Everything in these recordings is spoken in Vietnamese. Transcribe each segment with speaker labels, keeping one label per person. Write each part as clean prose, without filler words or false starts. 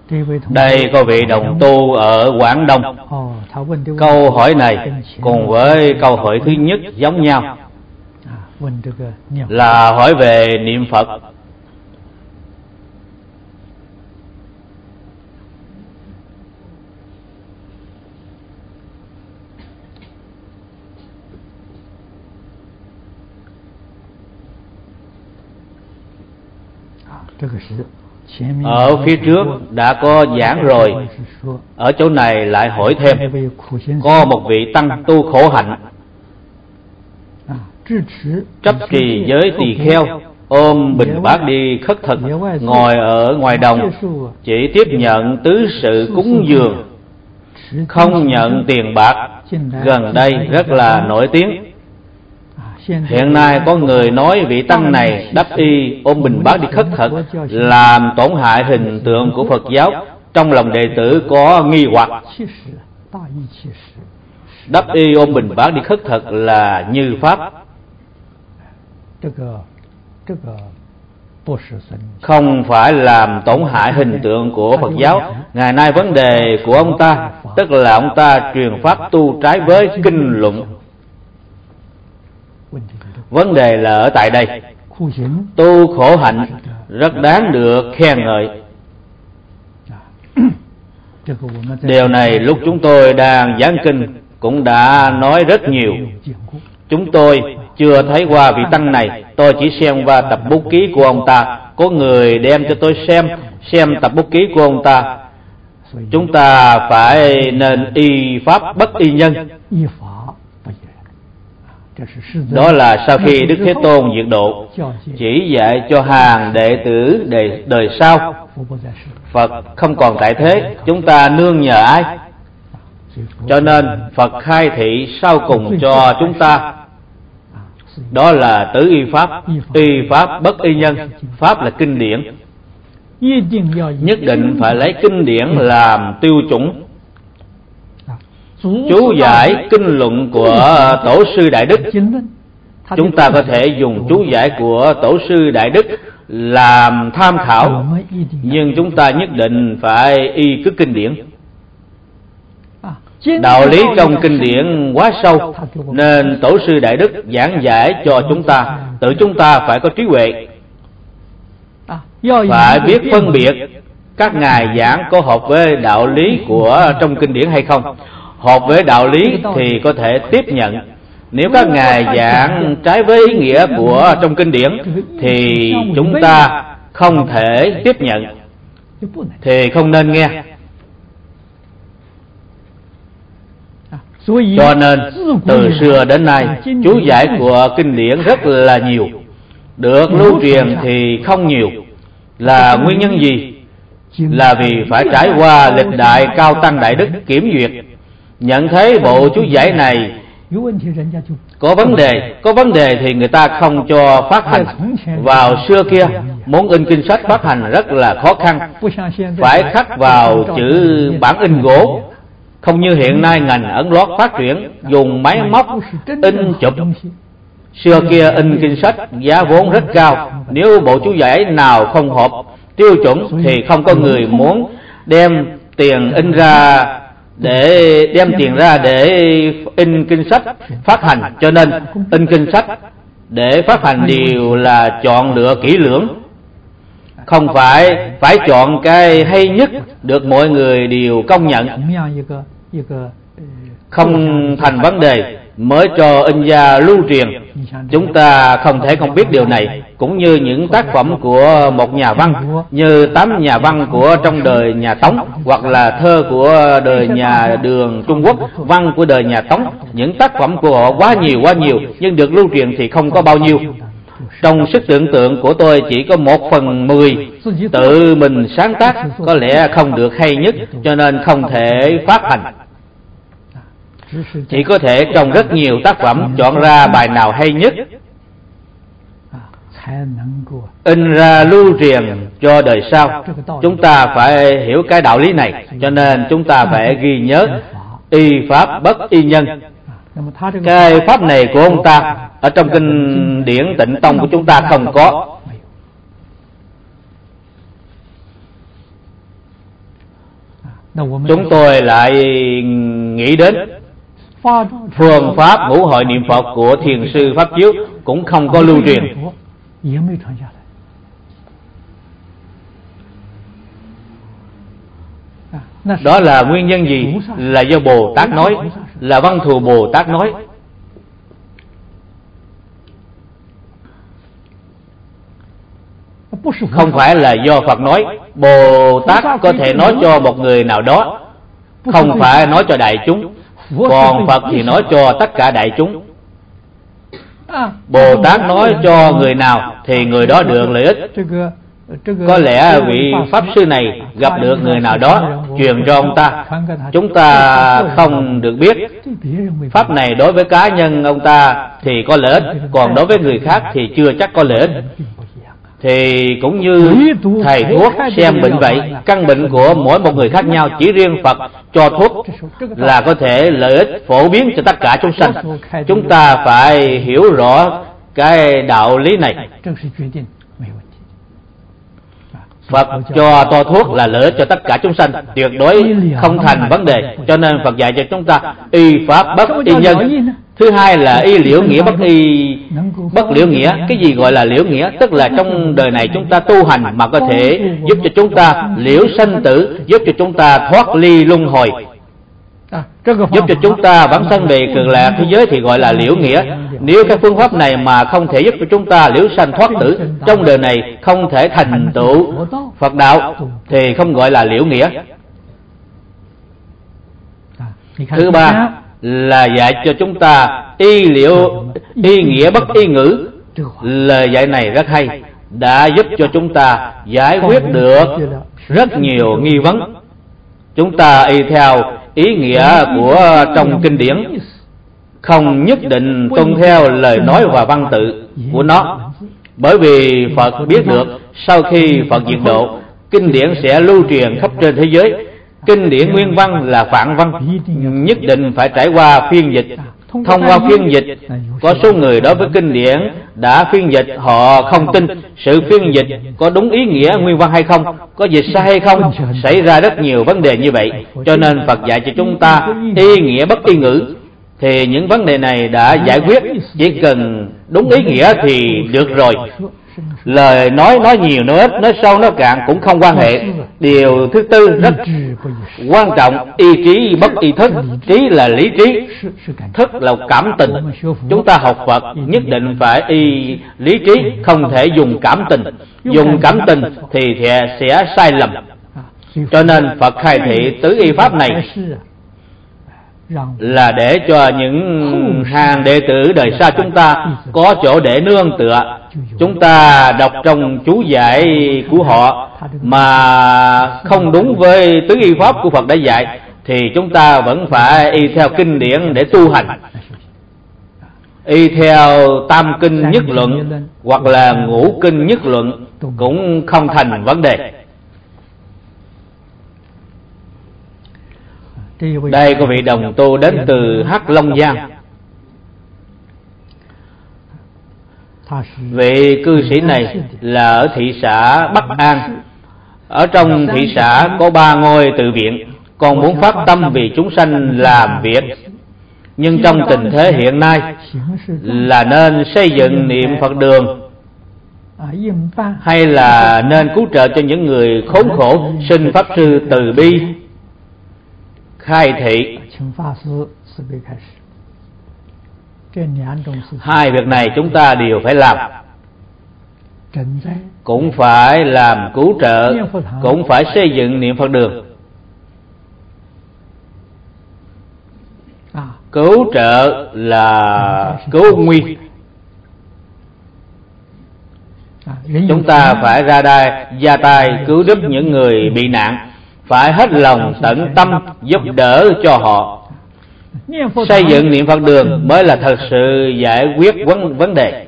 Speaker 1: Đây có vị đồng tu ở Quảng Đông. Câu hỏi này cùng với câu hỏi thứ nhất giống nhau, là hỏi về niệm Phật. Ở phía trước đã có giảng rồi, ở chỗ này lại hỏi thêm. Có một vị tăng tu khổ hạnh, chấp trì giới tỳ kheo, ôm bình bát đi khất thực, ngồi ở ngoài đồng, chỉ tiếp nhận tứ sự cúng dường, không nhận tiền bạc. Gần đây rất là nổi tiếng. Hiện nay có người nói vị tăng này đắp y ôm bình bát đi khất thực, làm tổn hại hình tượng của Phật giáo. Trong lòng đệ tử có nghi hoặc, đắp y ôm bình bát đi khất thực là như pháp, không phải làm tổn hại hình tượng của Phật giáo. Ngày nay vấn đề của ông ta, tức là ông ta truyền pháp tu trái với kinh luận. Vấn đề là ở tại đây, tu khổ hạnh rất đáng được khen ngợi. Điều này lúc chúng tôi đang giảng kinh cũng đã nói rất nhiều. Chúng tôi chưa thấy qua vị tăng này, tôi chỉ xem qua tập bút ký của ông ta. Có người đem cho tôi xem tập bút ký của ông ta. Chúng ta phải nên y pháp bất y nhân. Đó là sau khi Đức Thế Tôn diệt độ, chỉ dạy cho hàng đệ tử đời sau. Phật không còn tại thế, chúng ta nương nhờ ai? Cho nên Phật khai thị sau cùng cho chúng ta, đó là tứ y pháp bất y nhân. Pháp là kinh điển, nhất định phải lấy kinh điển làm tiêu chuẩn. Chú giải kinh luận của Tổ sư Đại Đức, chúng ta có thể dùng chú giải của Tổ sư Đại Đức làm tham khảo, nhưng chúng ta nhất định phải y cứ kinh điển. Đạo lý trong kinh điển quá sâu, nên Tổ sư Đại Đức giảng giải cho chúng ta. Tự chúng ta phải có trí huệ, phải biết phân biệt các ngài giảng có hợp với đạo lý của trong kinh điển hay không. Hợp với đạo lý thì có thể tiếp nhận. Nếu các ngài giảng trái với ý nghĩa của trong kinh điển thì chúng ta không thể tiếp nhận, thì không nên nghe. Cho nên từ xưa đến nay, chú giải của kinh điển rất là nhiều, được lưu truyền thì không nhiều. Là nguyên nhân gì? Là vì phải trải qua lịch đại cao tăng đại đức kiểm duyệt, nhận thấy bộ chú giải này có vấn đề thì người ta không cho phát hành. Vào xưa kia, muốn in kinh sách phát hành rất là khó khăn, phải khắc vào chữ bản in gỗ. Không như hiện nay ngành ấn loát phát triển, dùng máy móc in chụp. Xưa kia in kinh sách giá vốn rất cao, nếu bộ chú giải nào không hợp tiêu chuẩn thì không có người muốn đem tiền ra để in kinh sách phát hành. Cho nên in kinh sách để phát hành đều là chọn lựa kỹ lưỡng, không phải chọn cái hay nhất được mọi người đều công nhận, không thành vấn đề mới cho in ra lưu truyền. Chúng ta không thể không biết điều này. Cũng như những tác phẩm của một nhà văn, như 8 nhà văn của trong đời nhà Tống, hoặc là thơ của đời nhà Đường Trung Quốc, văn của đời nhà Tống. Những tác phẩm của họ quá nhiều, nhưng được lưu truyền thì không có bao nhiêu. Trong sức tưởng tượng của tôi chỉ có 1/10 tự mình sáng tác, có lẽ không được hay nhất, cho nên không thể phát hành. Chỉ có thể trong rất nhiều tác phẩm chọn ra bài nào hay nhất, in ra lưu truyền cho đời sau. Chúng ta phải hiểu cái đạo lý này, cho nên chúng ta phải ghi nhớ y pháp bất y nhân. Cái pháp này của ông ta ở trong kinh điển Tịnh Tông của chúng ta không có. chúng tôi lại nghĩ đến phương pháp ngũ hội niệm Phật của Thiền sư Pháp Chiếu cũng không có lưu truyền. Đó là nguyên nhân gì? Là do Bồ Tát nói, là Văn Thù Bồ Tát nói. Không phải là do Phật nói. Bồ Tát có thể nói cho một người nào đó, không phải nói cho đại chúng. Còn Phật thì nói cho tất cả đại chúng. Bồ Tát nói cho người nào thì người đó được lợi ích. Có lẽ vị Pháp Sư này gặp được người nào đó, truyền cho ông ta. Chúng ta không được biết. Pháp này đối với cá nhân ông ta thì có lợi ích, còn đối với người khác thì chưa chắc có lợi ích. Thì cũng như thầy thuốc xem bệnh vậy, căn bệnh của mỗi một người khác nhau. Chỉ riêng Phật cho thuốc là có thể lợi ích phổ biến cho tất cả chúng sanh. Chúng ta phải hiểu rõ cái đạo lý này. Phật cho to thuốc là lợi ích cho tất cả chúng sanh, tuyệt đối không thành vấn đề. Cho nên Phật dạy cho chúng ta y pháp bất y nhân. Thứ hai là y liễu nghĩa bất liễu nghĩa. Cái gì gọi là liễu nghĩa? Tức là trong đời này chúng ta tu hành mà có thể giúp cho chúng ta liễu sanh tử, giúp cho chúng ta thoát ly luân hồi, giúp cho chúng ta vãng sanh về Cực Lạc thế giới thì gọi là liễu nghĩa. Nếu cái phương pháp này mà không thể giúp cho chúng ta liễu sanh thoát tử, trong đời này không thể thành tựu Phật đạo thì không gọi là liễu nghĩa. Thứ ba là dạy cho chúng ta y nghĩa bất y ngữ. Lời dạy này rất hay, đã giúp cho chúng ta giải quyết được rất nhiều nghi vấn. Chúng ta y theo ý nghĩa của trong kinh điển, không nhất định tuân theo lời nói và văn tự của nó. Bởi vì Phật biết được sau khi Phật diệt độ, kinh điển sẽ lưu truyền khắp trên thế giới. Kinh điển nguyên văn là phạn văn, nhất định phải trải qua phiên dịch. Thông qua phiên dịch, có số người đối với kinh điển đã phiên dịch họ không tin sự phiên dịch có đúng ý nghĩa nguyên văn hay không, có dịch sai hay không, xảy ra rất nhiều vấn đề như vậy. Cho nên Phật dạy cho chúng ta y nghĩa bất y ngữ. Thì những vấn đề này đã giải quyết, chỉ cần đúng ý nghĩa thì được rồi. Lời nói nhiều nói ít, nói sâu nói cạn cũng không quan hệ. Điều thứ tư rất quan trọng, y trí bất y thức. Trí là lý trí, thức là cảm tình. Chúng ta học Phật nhất định phải y lý trí, không thể dùng cảm tình. Dùng cảm tình thì sẽ sai lầm. Cho nên Phật khai thị tứ y pháp này là để cho những hàng đệ tử đời sau chúng ta có chỗ để nương tựa. Chúng ta đọc trong chú giải của họ mà không đúng với tứ y pháp của Phật đã dạy thì chúng ta vẫn phải y theo kinh điển để tu hành. Y theo tam kinh nhất luận hoặc là ngũ kinh nhất luận cũng không thành vấn đề. Đây có vị đồng tu đến từ Hắc Long Giang. Vị cư sĩ này là ở thị xã Bắc An. Ở trong thị xã có 3 ngôi tự viện, còn muốn phát tâm vì chúng sanh làm việc. Nhưng trong tình thế hiện nay là nên xây dựng niệm Phật đường, hay là nên cứu trợ cho những người khốn khổ, xin Pháp Sư từ bi khai thị. Hai việc này chúng ta đều phải làm. Cũng phải làm cứu trợ, cũng phải xây dựng niệm Phật đường. Cứu trợ là cứu nguy. Chúng ta phải ra tay cứu giúp những người bị nạn, phải hết lòng tận tâm giúp đỡ cho họ. Xây dựng niệm Phật đường mới là thật sự giải quyết vấn đề,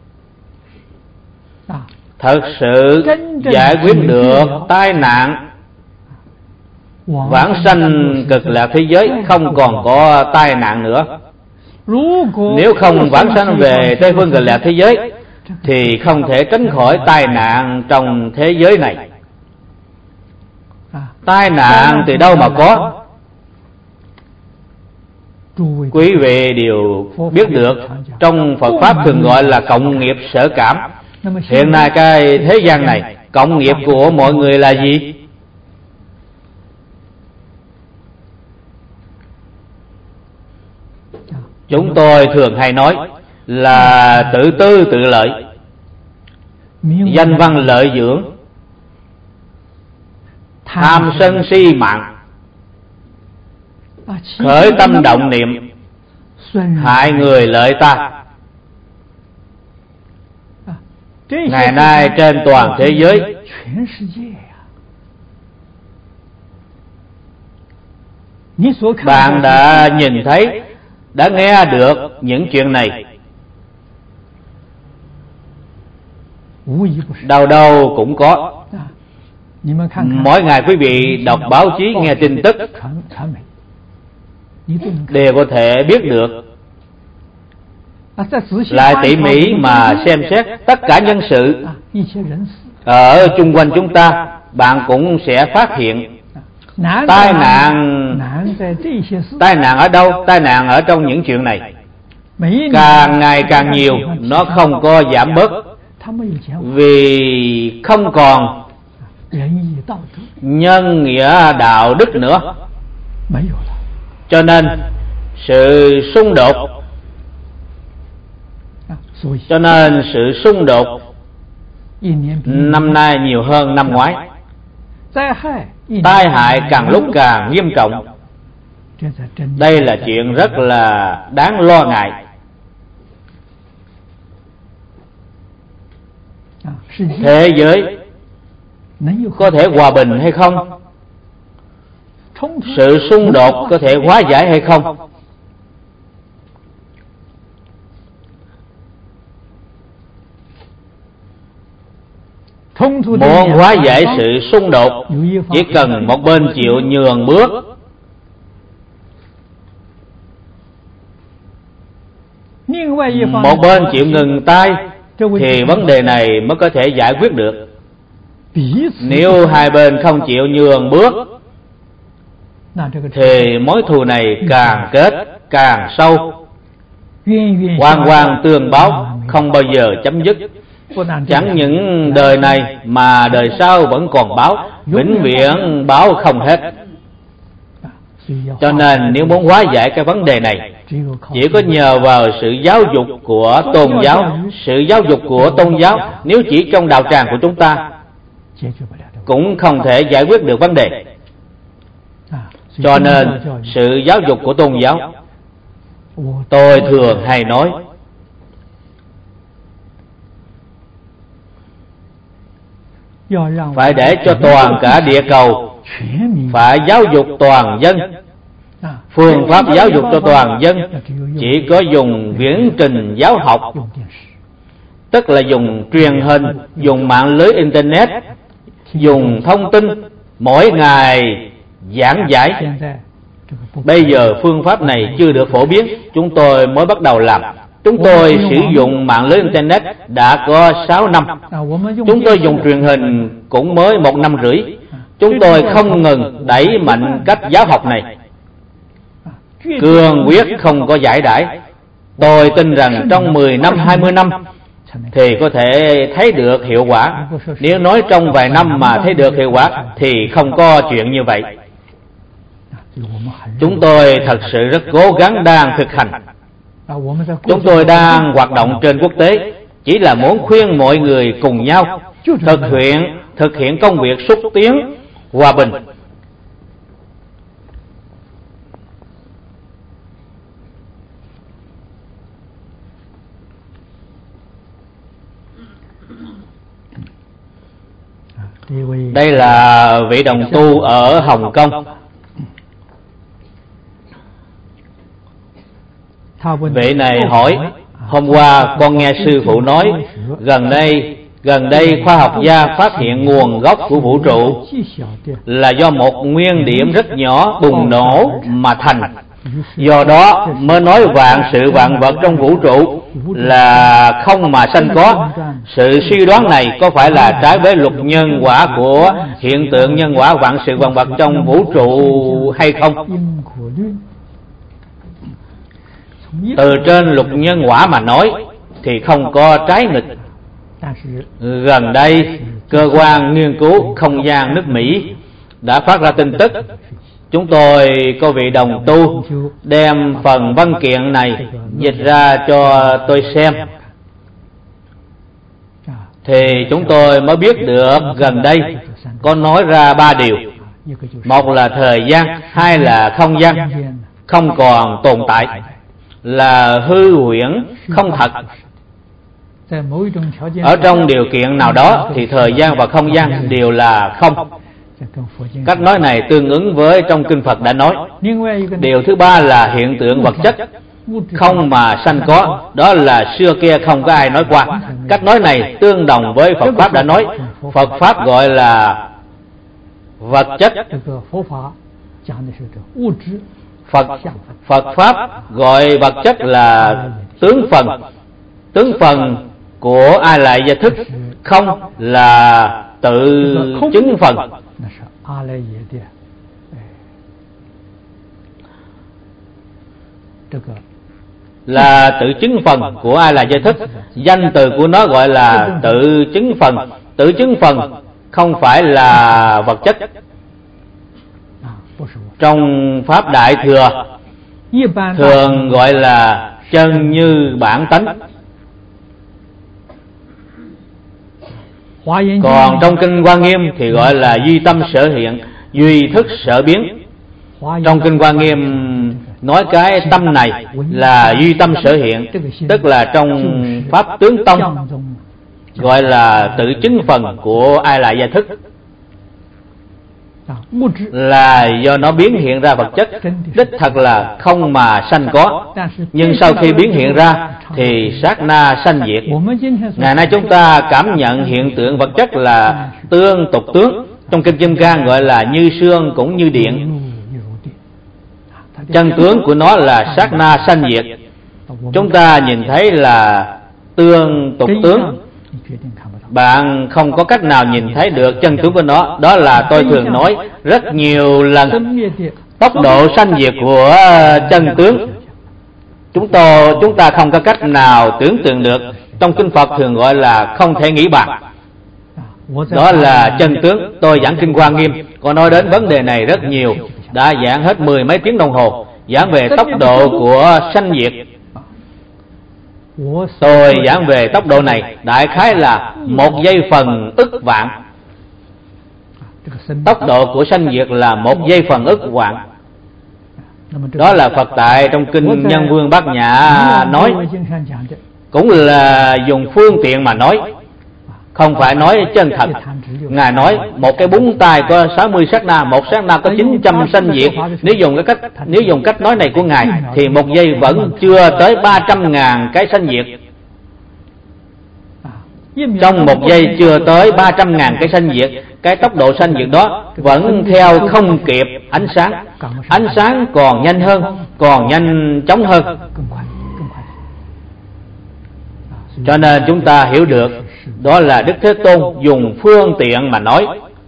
Speaker 1: thật sự giải quyết được tai nạn vãng sanh Cực Lạc thế giới, không còn có tai nạn nữa. Nếu không vãng sanh về Tây phương Cực Lạc thế giới thì không thể tránh khỏi tai nạn trong thế giới này. Tai nạn từ đâu mà có? Quý vị đều biết được, trong Phật Pháp thường gọi là cộng nghiệp sở cảm. Hiện nay cái thế gian này, cộng nghiệp của mọi người là gì? Chúng tôi thường hay nói là tự tư tự lợi, danh văn lợi dưỡng, tham sân si mạng, khởi tâm động niệm, hại người lợi ta. Ngày nay trên toàn thế giới, bạn đã nhìn thấy, đã nghe được những chuyện này, đâu đâu cũng có. Mỗi ngày quý vị đọc báo chí, nghe tin tức đều có thể biết được. Lại tỉ mỉ mà xem xét tất cả nhân sự ở chung quanh chúng ta, bạn cũng sẽ phát hiện tai nạn ở đâu? Tai nạn ở trong những chuyện này càng ngày càng nhiều, nó không có giảm bớt, vì không còn nhân nghĩa đạo đức nữa. Cho nên sự xung đột năm nay nhiều hơn năm ngoái. Tai hại càng lúc càng nghiêm trọng. Đây là chuyện rất là đáng lo ngại. Thế giới có thể hòa bình hay không? Sự xung đột có thể hóa giải hay không? Muốn hóa giải sự xung đột, chỉ cần một bên chịu nhường bước. Một bên chịu ngừng tay thì vấn đề này mới có thể giải quyết được. Nếu hai bên không chịu nhường bước thì mối thù này càng kết càng sâu, oan oan tương báo, không bao giờ chấm dứt. Chẳng những đời này mà đời sau vẫn còn báo, vĩnh viễn báo không hết. Cho nên nếu muốn hóa giải cái vấn đề này, chỉ có nhờ vào sự giáo dục của tôn giáo. Sự giáo dục của tôn giáo nếu chỉ trong đạo tràng của chúng ta cũng không thể giải quyết được vấn đề. Cho nên sự giáo dục của tôn giáo, tôi thường hay nói, phải để cho toàn cả địa cầu, phải giáo dục toàn dân. Phương pháp giáo dục cho toàn dân chỉ có dùng viễn trình giáo học, tức là dùng truyền hình, dùng mạng lưới internet, dùng thông tin mỗi ngày giảng giải. Bây giờ phương pháp này chưa được phổ biến, chúng tôi mới bắt đầu làm. Chúng tôi sử dụng mạng lưới internet đã có 6 năm. Chúng tôi dùng truyền hình cũng mới 1 năm rưỡi. Chúng tôi không ngừng đẩy mạnh cách giáo học này, cương quyết không có giải đãi. Tôi tin rằng trong 10 năm, 20 năm thì có thể thấy được hiệu quả. Nếu nói trong vài năm mà thấy được hiệu quả thì không có chuyện như vậy. Chúng tôi thật sự rất cố gắng đang thực hành. Chúng tôi đang hoạt động trên quốc tế, chỉ là muốn khuyên mọi người cùng nhau thực hiện công việc xúc tiến hòa bình. Đây là vị đồng tu ở Hồng Kông. Vị này hỏi: hôm qua con nghe sư phụ nói gần đây khoa học gia phát hiện nguồn gốc của vũ trụ là do một nguyên điểm rất nhỏ bùng nổ mà thành. Do đó mới nói vạn sự vạn vật trong vũ trụ là không mà sanh có. Sự suy đoán này có phải là trái với luật nhân quả của hiện tượng nhân quả vạn sự vạn vật trong vũ trụ hay không? Từ trên luật nhân quả mà nói thì không có trái nghịch. Gần đây, cơ quan nghiên cứu không gian nước Mỹ đã phát ra tin tức. Chúng tôi có vị đồng tu đem phần văn kiện này dịch ra cho tôi xem, thì chúng tôi mới biết được gần đây có nói ra 3 điều. Một là thời gian, hai là không gian không còn tồn tại, là hư huyễn không thật. Ở trong điều kiện nào đó thì thời gian và không gian đều là không. Cách nói này tương ứng với trong kinh Phật đã nói. Điều thứ ba là hiện tượng vật chất không mà sanh có, đó là xưa kia không có ai nói qua. Cách nói này tương đồng với Phật Pháp đã nói. Phật Pháp gọi là vật chất, Phật Pháp gọi vật chất là tướng phần. Tướng phần của A Lại Gia Thức không là tự chứng phần. Là tự chứng phần của A Lại Gia Thức. Danh từ của nó gọi là tự chứng phần. Tự chứng phần không phải là vật chất. Trong Pháp Đại Thừa thường gọi là chân như bản tánh. Còn trong kinh Hoa Nghiêm thì gọi là duy tâm sở hiện, duy thức sở biến. Trong kinh Hoa Nghiêm nói cái tâm này là duy tâm sở hiện, tức là trong Pháp Tướng Tông gọi là tự chứng phần của A Lại Gia Thức, là do nó biến hiện ra vật chất, đích thật là không mà sanh có. Nhưng sau khi biến hiện ra thì sát na sanh diệt. Ngày nay chúng ta cảm nhận hiện tượng vật chất là tương tục tướng. Trong kinh Kim Cang gọi là như sương cũng như điện. Chân tướng của nó là sát na sanh diệt. Chúng ta nhìn thấy là tương tục tướng, bạn không có cách nào nhìn thấy được chân tướng của nó. Đó là tôi thường nói rất nhiều lần, tốc độ sanh diệt của chân tướng chúng ta không có cách nào tưởng tượng được. Trong kinh Phật thường gọi là không thể nghĩ bàn. Đó là chân tướng. Tôi giảng kinh Hoa Nghiêm có nói đến vấn đề này rất nhiều, đã giảng hết 10 mấy tiếng đồng hồ, giảng về tốc độ của sanh diệt. Tôi giảng về tốc độ này đại khái là 1 giây phần ức vạn. Tốc độ của sanh diệt là 1 giây phần ức vạn. Đó là Phật tại trong kinh Nhân Vương Bát Nhã nói, cũng là dùng phương tiện mà nói, không phải nói chân thật. Ngài nói một cái búng tay có 60 sát na, một sát na có 900 sanh diệt. Nếu dùng cách nói này của Ngài thì 1 giây vẫn chưa tới 300.000 cái sanh diệt. Trong 1 giây chưa tới 300.000 cái sanh diệt. Cái tốc độ sanh diệt đó vẫn theo không kịp ánh sáng. Ánh sáng còn nhanh hơn, còn nhanh chóng hơn. Cho nên chúng ta hiểu được đó là Đức Thế Tôn dùng phương tiện mà nói.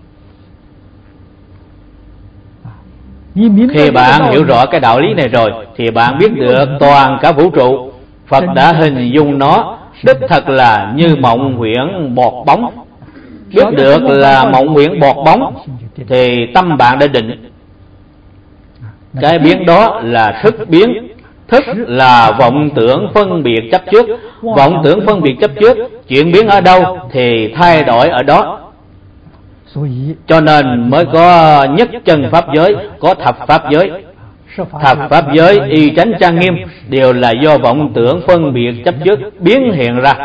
Speaker 1: Khi bạn hiểu rõ cái đạo lý này rồi thì bạn biết được toàn cả vũ trụ. Phật đã hình dung nó đích thật là như mộng huyễn bọt bóng. Biết được là mộng huyễn bọt bóng thì tâm bạn đã định. Cái biến đó là thức biến. Thức là vọng tưởng phân biệt chấp trước. Vọng tưởng phân biệt chấp trước, chuyển biến ở đâu thì thay đổi ở đó. Cho nên mới có nhất chân pháp giới, có thập pháp giới. Thập pháp giới y chánh trang nghiêm đều là do vọng tưởng phân biệt chấp trước biến hiện ra,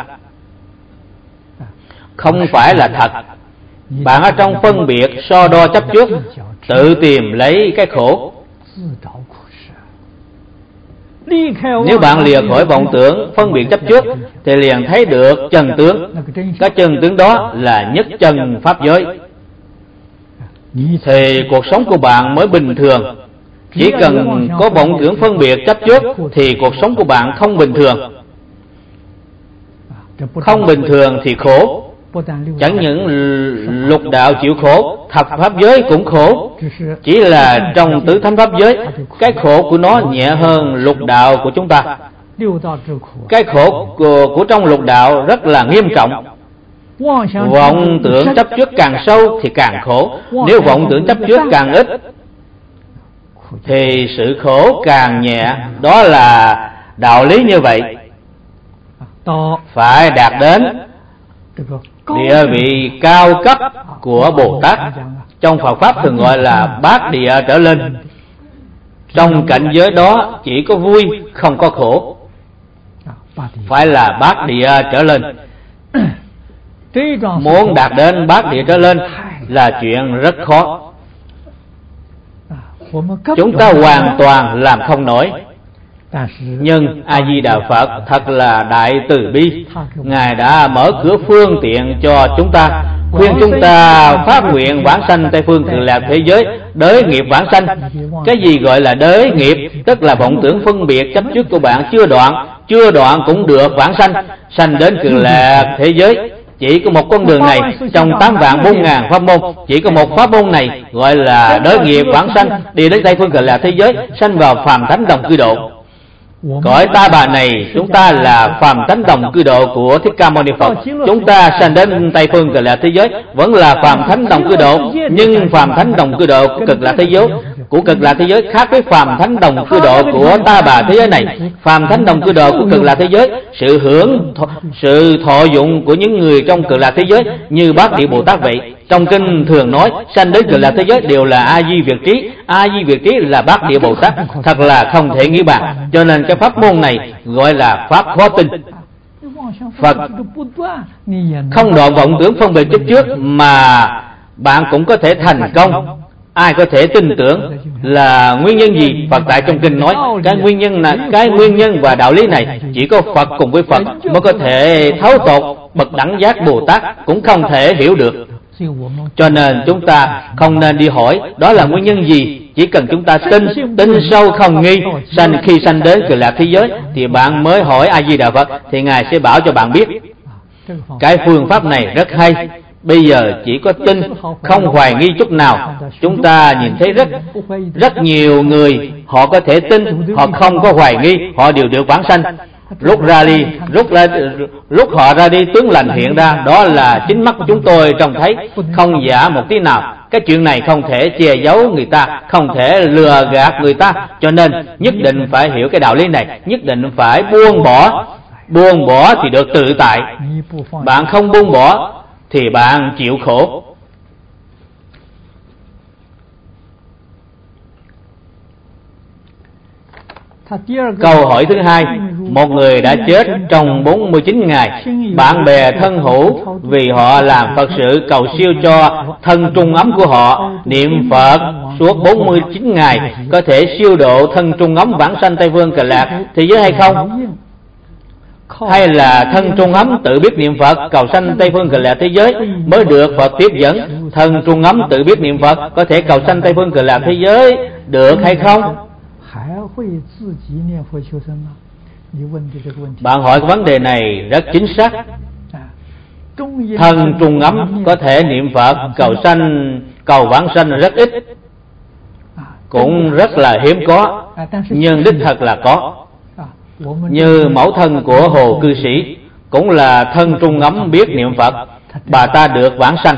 Speaker 1: không phải là thật. Bạn ở trong phân biệt so đo chấp trước, tự tìm lấy cái khổ. Nếu bạn lìa khỏi vọng tưởng phân biệt chấp trước thì liền thấy được chân tướng. Cái chân tướng đó là nhất chân pháp giới, thì cuộc sống của bạn mới bình thường. Chỉ cần có vọng tưởng phân biệt chấp trước thì cuộc sống của bạn không bình thường. Không bình thường thì khổ. Chẳng những lục đạo chịu khổ, thập pháp giới cũng khổ. Chỉ là trong tứ thánh pháp giới, cái khổ của nó nhẹ hơn lục đạo của chúng ta. Cái khổ của trong lục đạo rất là nghiêm trọng. Vọng tưởng chấp trước càng sâu thì càng khổ. Nếu vọng tưởng chấp trước càng ít thì sự khổ càng nhẹ. Đó là đạo lý như vậy. Phải đạt đến địa vị cao cấp của Bồ Tát. Trong Phật Pháp thường gọi là bát địa trở lên. Trong cảnh giới đó chỉ có vui, không có khổ. Phải là bát địa trở lên. Muốn đạt đến bát địa trở lên là chuyện rất khó. Chúng ta hoàn toàn làm không nổi. Nhưng A-di-đà Phật thật là đại từ bi. Ngài đã mở cửa phương tiện cho chúng ta, khuyên chúng ta phát nguyện vãng sanh Tây Phương Cực Lạc thế giới, đới nghiệp vãng sanh. Cái gì gọi là đới nghiệp? Tức là vọng tưởng phân biệt chấp trước của bạn chưa đoạn cũng được vãng sanh, sanh đến Cực Lạc thế giới. Chỉ có một con đường này, trong 8.400.000 pháp môn, chỉ có một pháp môn này gọi là đới nghiệp vãng sanh, đi đến Tây Phương Cực Lạc thế giới, sanh vào phàm thánh đồng cư độ. Cõi Ta Bà này chúng ta là phàm thánh đồng cư độ của Thích Ca Mâu Ni Phật. Chúng ta sanh đến Tây Phương Cực Lạc thế giới vẫn là phàm thánh đồng cư độ, nhưng phàm thánh đồng cư độ của Cực Lạc thế giới khác với phàm thánh đồng cư độ của Ta Bà thế giới này. Phàm thánh đồng cư độ của Cực Lạc thế giới, sự thọ dụng của những người trong Cực Lạc thế giới như Bát Địa Bồ Tát vậy. Trong kinh thường nói sanh đến Cực Lạc thế giới đều là A Di Việt Trí. A Di Việt Trí là Bát Địa Bồ Tát, thật là không thể nghĩ bàn. Cho nên cái pháp môn này gọi là pháp khó tin. Phật không đoạn vọng tưởng phân biệt chấp trước mà bạn cũng có thể thành công. Ai có thể tin tưởng là nguyên nhân gì? Phật tại trong kinh nói cái nguyên nhân và đạo lý này chỉ có Phật cùng với Phật mới có thể thấu tột. Bậc đẳng giác Bồ Tát cũng không thể hiểu được. Cho nên chúng ta không nên đi hỏi đó là nguyên nhân gì. Chỉ cần chúng ta tin sâu không nghi, khi sanh đến Cực Lạc thế giới thì bạn mới hỏi A Di Đà Phật, thì Ngài sẽ bảo cho bạn biết. Cái phương pháp này rất hay. Bây giờ chỉ có tin, không hoài nghi chút nào. Chúng ta nhìn thấy rất nhiều người họ có thể tin, họ không có hoài nghi, họ đều được vãng sanh. Lúc họ ra đi tướng lành hiện ra, đó là chính mắt của chúng tôi trông thấy, không giả một tí nào. Cái chuyện này không thể che giấu người ta, không thể lừa gạt người ta. Cho nên nhất định phải hiểu cái đạo lý này, nhất định phải buông bỏ. Buông bỏ thì được tự tại. Bạn không buông bỏ thì bạn chịu khổ. Câu hỏi thứ hai, một người đã chết trong 49 ngày, bạn bè thân hữu vì họ làm Phật sự cầu siêu cho thân trung ấm của họ, niệm Phật suốt 49 ngày có thể siêu độ thân trung ấm vãng sanh Tây Phương Cực Lạc thế giới hay không? Hay là thân trung ấm tự biết niệm Phật cầu sanh Tây Phương Cực Lạc thế giới mới được Phật tiếp dẫn? Thân trung ấm tự biết niệm Phật có thể cầu sanh Tây Phương Cực Lạc thế giới được hay không? Bạn hỏi cái vấn đề này rất chính xác. Thân trung ấm có thể niệm Phật cầu vãng sanh rất ít, cũng rất là hiếm có, nhưng đích thật là có. Như mẫu thân của Hồ Cư Sĩ cũng là thân trung ấm biết niệm Phật, bà ta được vãng sanh.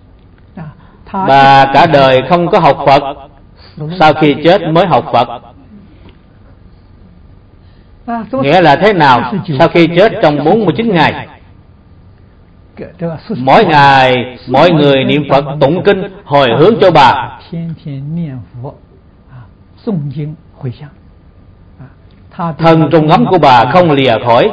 Speaker 1: Bà cả đời không có học Phật, sau khi chết mới học Phật. Nghĩa là thế nào? Sau khi chết trong 49 ngày, mỗi ngày mọi người niệm Phật tụng kinh hồi hướng cho bà. Thân trung ấm của bà không lìa khỏi.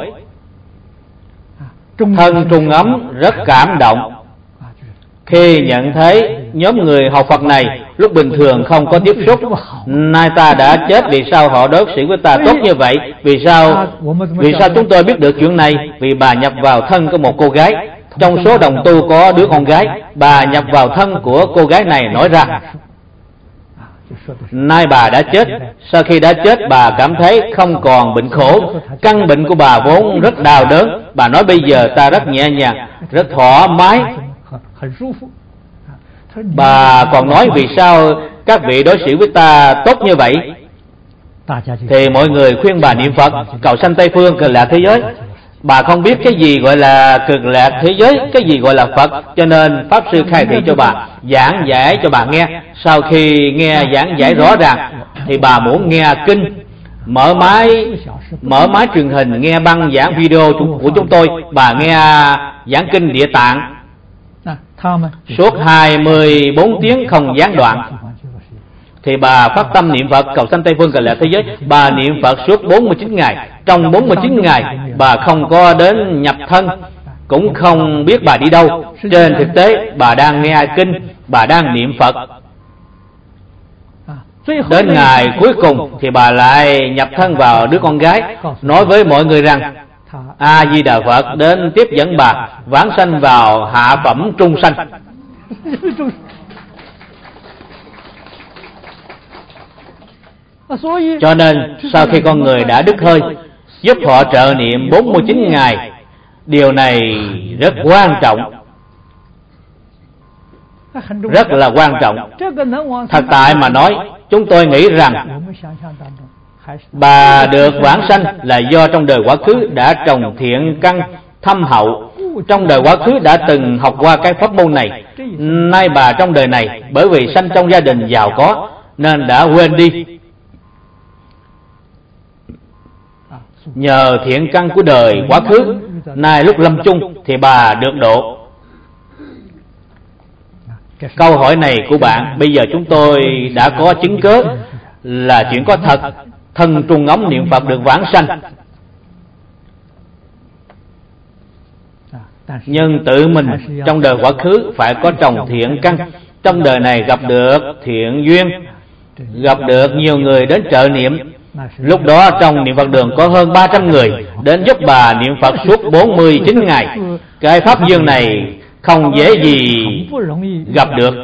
Speaker 1: Thân trung ấm rất cảm động khi nhận thấy nhóm người học Phật này lúc bình thường không có tiếp xúc, nay ta đã chết, vì sao họ đối xử với ta tốt như vậy? Vì sao chúng tôi biết được chuyện này? Vì bà nhập vào thân của một cô gái. Trong số đồng tu có đứa con gái, bà nhập vào thân của cô gái này nói ra. Nay bà đã chết. Sau khi đã chết, bà cảm thấy không còn bệnh khổ. Căn bệnh của bà vốn rất đau đớn. Bà nói bây giờ ta rất nhẹ nhàng, rất thoải mái. Bà còn nói vì sao các vị đối xử với ta tốt như vậy. Thì mọi người khuyên bà niệm Phật, cầu sanh Tây Phương, cực lạc thế giới. Bà không biết cái gì gọi là cực lạc thế giới, cái gì gọi là Phật, cho nên Pháp Sư khai thị cho bà, giảng giải cho bà nghe. Sau khi nghe giảng giải rõ ràng thì bà muốn nghe kinh, mở máy truyền hình, nghe băng giảng video của chúng tôi. Bà nghe giảng kinh Địa Tạng suốt 24 tiếng không gián đoạn. Thì bà phát tâm niệm Phật, cầu sanh Tây Phương, cực lạc thế giới. Bà niệm Phật suốt 49 ngày. Trong 49 ngày bà không có đến nhập thân, cũng không biết bà đi đâu. Trên thực tế bà đang nghe kinh, bà đang niệm Phật. Đến ngày cuối cùng thì bà lại nhập thân vào đứa con gái, nói với mọi người rằng A Di Đà Phật đến tiếp dẫn bà vãng sanh vào hạ phẩm trung sanh. Cho nên sau khi con người đã đứt hơi, giúp họ trợ niệm 49 ngày. Điều này rất quan trọng, rất là quan trọng. Thật tại mà nói, chúng tôi nghĩ rằng bà được vãng sanh là do trong đời quá khứ đã trồng thiện căn thâm hậu, trong đời quá khứ đã từng học qua cái pháp môn này. Nay bà trong đời này bởi vì sanh trong gia đình giàu có nên đã quên đi. Nhờ thiện căn của đời quá khứ, nay lúc lâm chung thì bà được độ. Câu hỏi này của bạn bây giờ chúng tôi đã có chứng cớ là chuyện có thật. Thân trung ống niệm Phật được vãng sanh. Nhưng tự mình trong đời quá khứ phải có trồng thiện căn. Trong đời này gặp được thiện duyên, gặp được nhiều người đến trợ niệm. Lúc đó trong niệm Phật đường có hơn 300 người đến giúp bà niệm Phật suốt 49 ngày. Cái pháp duyên này không dễ gì gặp được.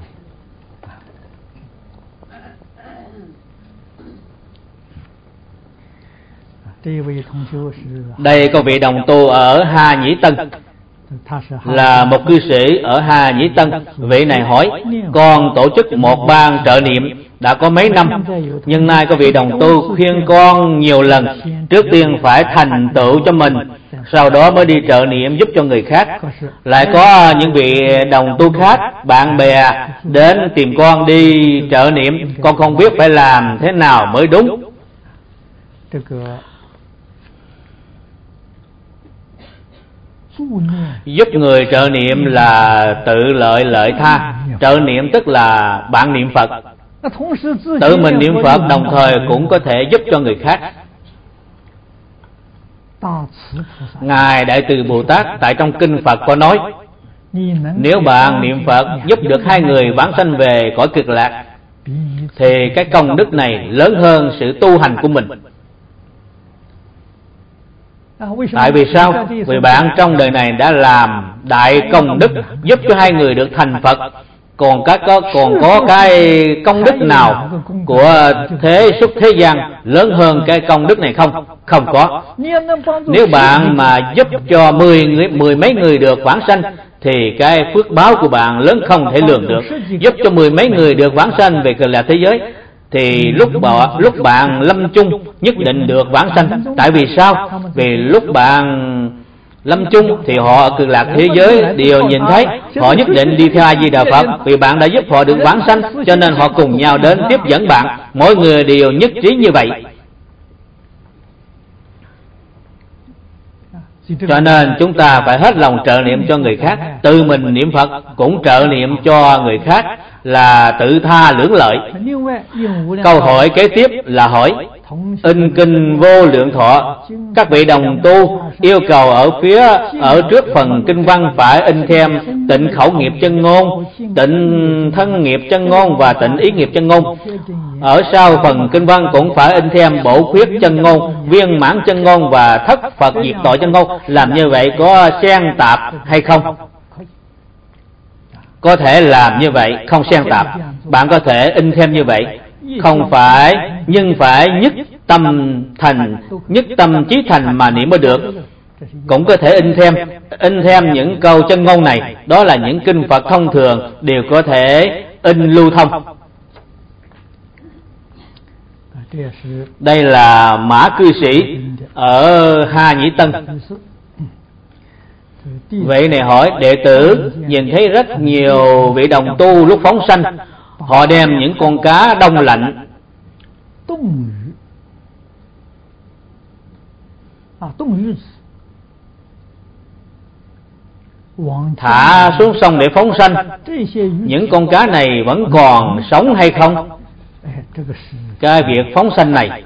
Speaker 1: Đây có vị đồng tu ở Hà Nhĩ Tân, là một cư sĩ ở Hà Nhĩ Tân. Vị này hỏi, con tổ chức một ban trợ niệm đã có mấy năm, nhưng nay có vị đồng tu khuyên con nhiều lần, trước tiên phải thành tựu cho mình, sau đó mới đi trợ niệm giúp cho người khác. Lại có những vị đồng tu khác, bạn bè đến tìm con đi trợ niệm, con không biết phải làm thế nào mới đúng. Giúp người trợ niệm là tự lợi lợi tha. Trợ niệm tức là bạn niệm Phật, tự mình niệm Phật đồng thời cũng có thể giúp cho người khác. Ngài Đại Từ Bồ Tát tại trong kinh Phật có nói, nếu bạn niệm Phật giúp được 2 người vãng sanh về cõi cực lạc thì cái công đức này lớn hơn sự tu hành của mình. Tại vì sao? Vì bạn trong đời này đã làm đại công đức giúp cho 2 người được thành Phật. Còn có cái công đức nào của thế xuất thế gian lớn hơn cái công đức này không? Không có. Nếu bạn mà giúp cho 10 mấy người được vãng sanh thì cái phước báo của bạn lớn không thể lường được. Giúp cho 10 mấy người được vãng sanh về cực lạc thế giới thì lúc bạn lâm chung nhất định được vãng sanh. Tại vì sao? Vì lúc bạn lâm chung thì họ ở cực lạc thế giới đều nhìn thấy, họ nhất định đi theo A Di Đà Phật. Vì bạn đã giúp họ được vãng sanh, cho nên họ cùng nhau đến tiếp dẫn bạn. Mỗi người đều nhất trí như vậy. Cho nên chúng ta phải hết lòng trợ niệm cho người khác. Tự mình niệm Phật cũng trợ niệm cho người khác, là tự tha lưỡng lợi. Câu hỏi kế tiếp là hỏi, in kinh Vô Lượng Thọ, các vị đồng tu yêu cầu ở trước phần kinh văn phải in thêm tịnh khẩu nghiệp chân ngôn, tịnh thân nghiệp chân ngôn và tịnh ý nghiệp chân ngôn. Ở sau phần kinh văn cũng phải in thêm bổ khuyết chân ngôn, viên mãn chân ngôn và thất Phật diệt tội chân ngôn. Làm như vậy có xen tạp hay không? Có thể làm như vậy, không xen tạp. Bạn có thể in thêm như vậy. không phải, nhưng phải nhất tâm chí thành mà niệm mới được. Cũng có thể in thêm những câu chân ngôn này, đó là những kinh Phật thông thường đều có thể in lưu thông. Đây là Mã Cư Sĩ ở Ha Nhĩ Tân. Vị này hỏi: đệ tử nhìn thấy rất nhiều vị đồng tu lúc phóng sanh, họ đem những con cá đông lạnh thả xuống sông để phóng sanh. Những con cá này vẫn còn sống hay không? Cái việc phóng sanh này,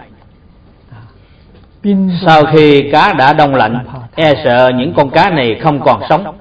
Speaker 1: sau khi cá đã đông lạnh, e sợ những con cá này không còn sống.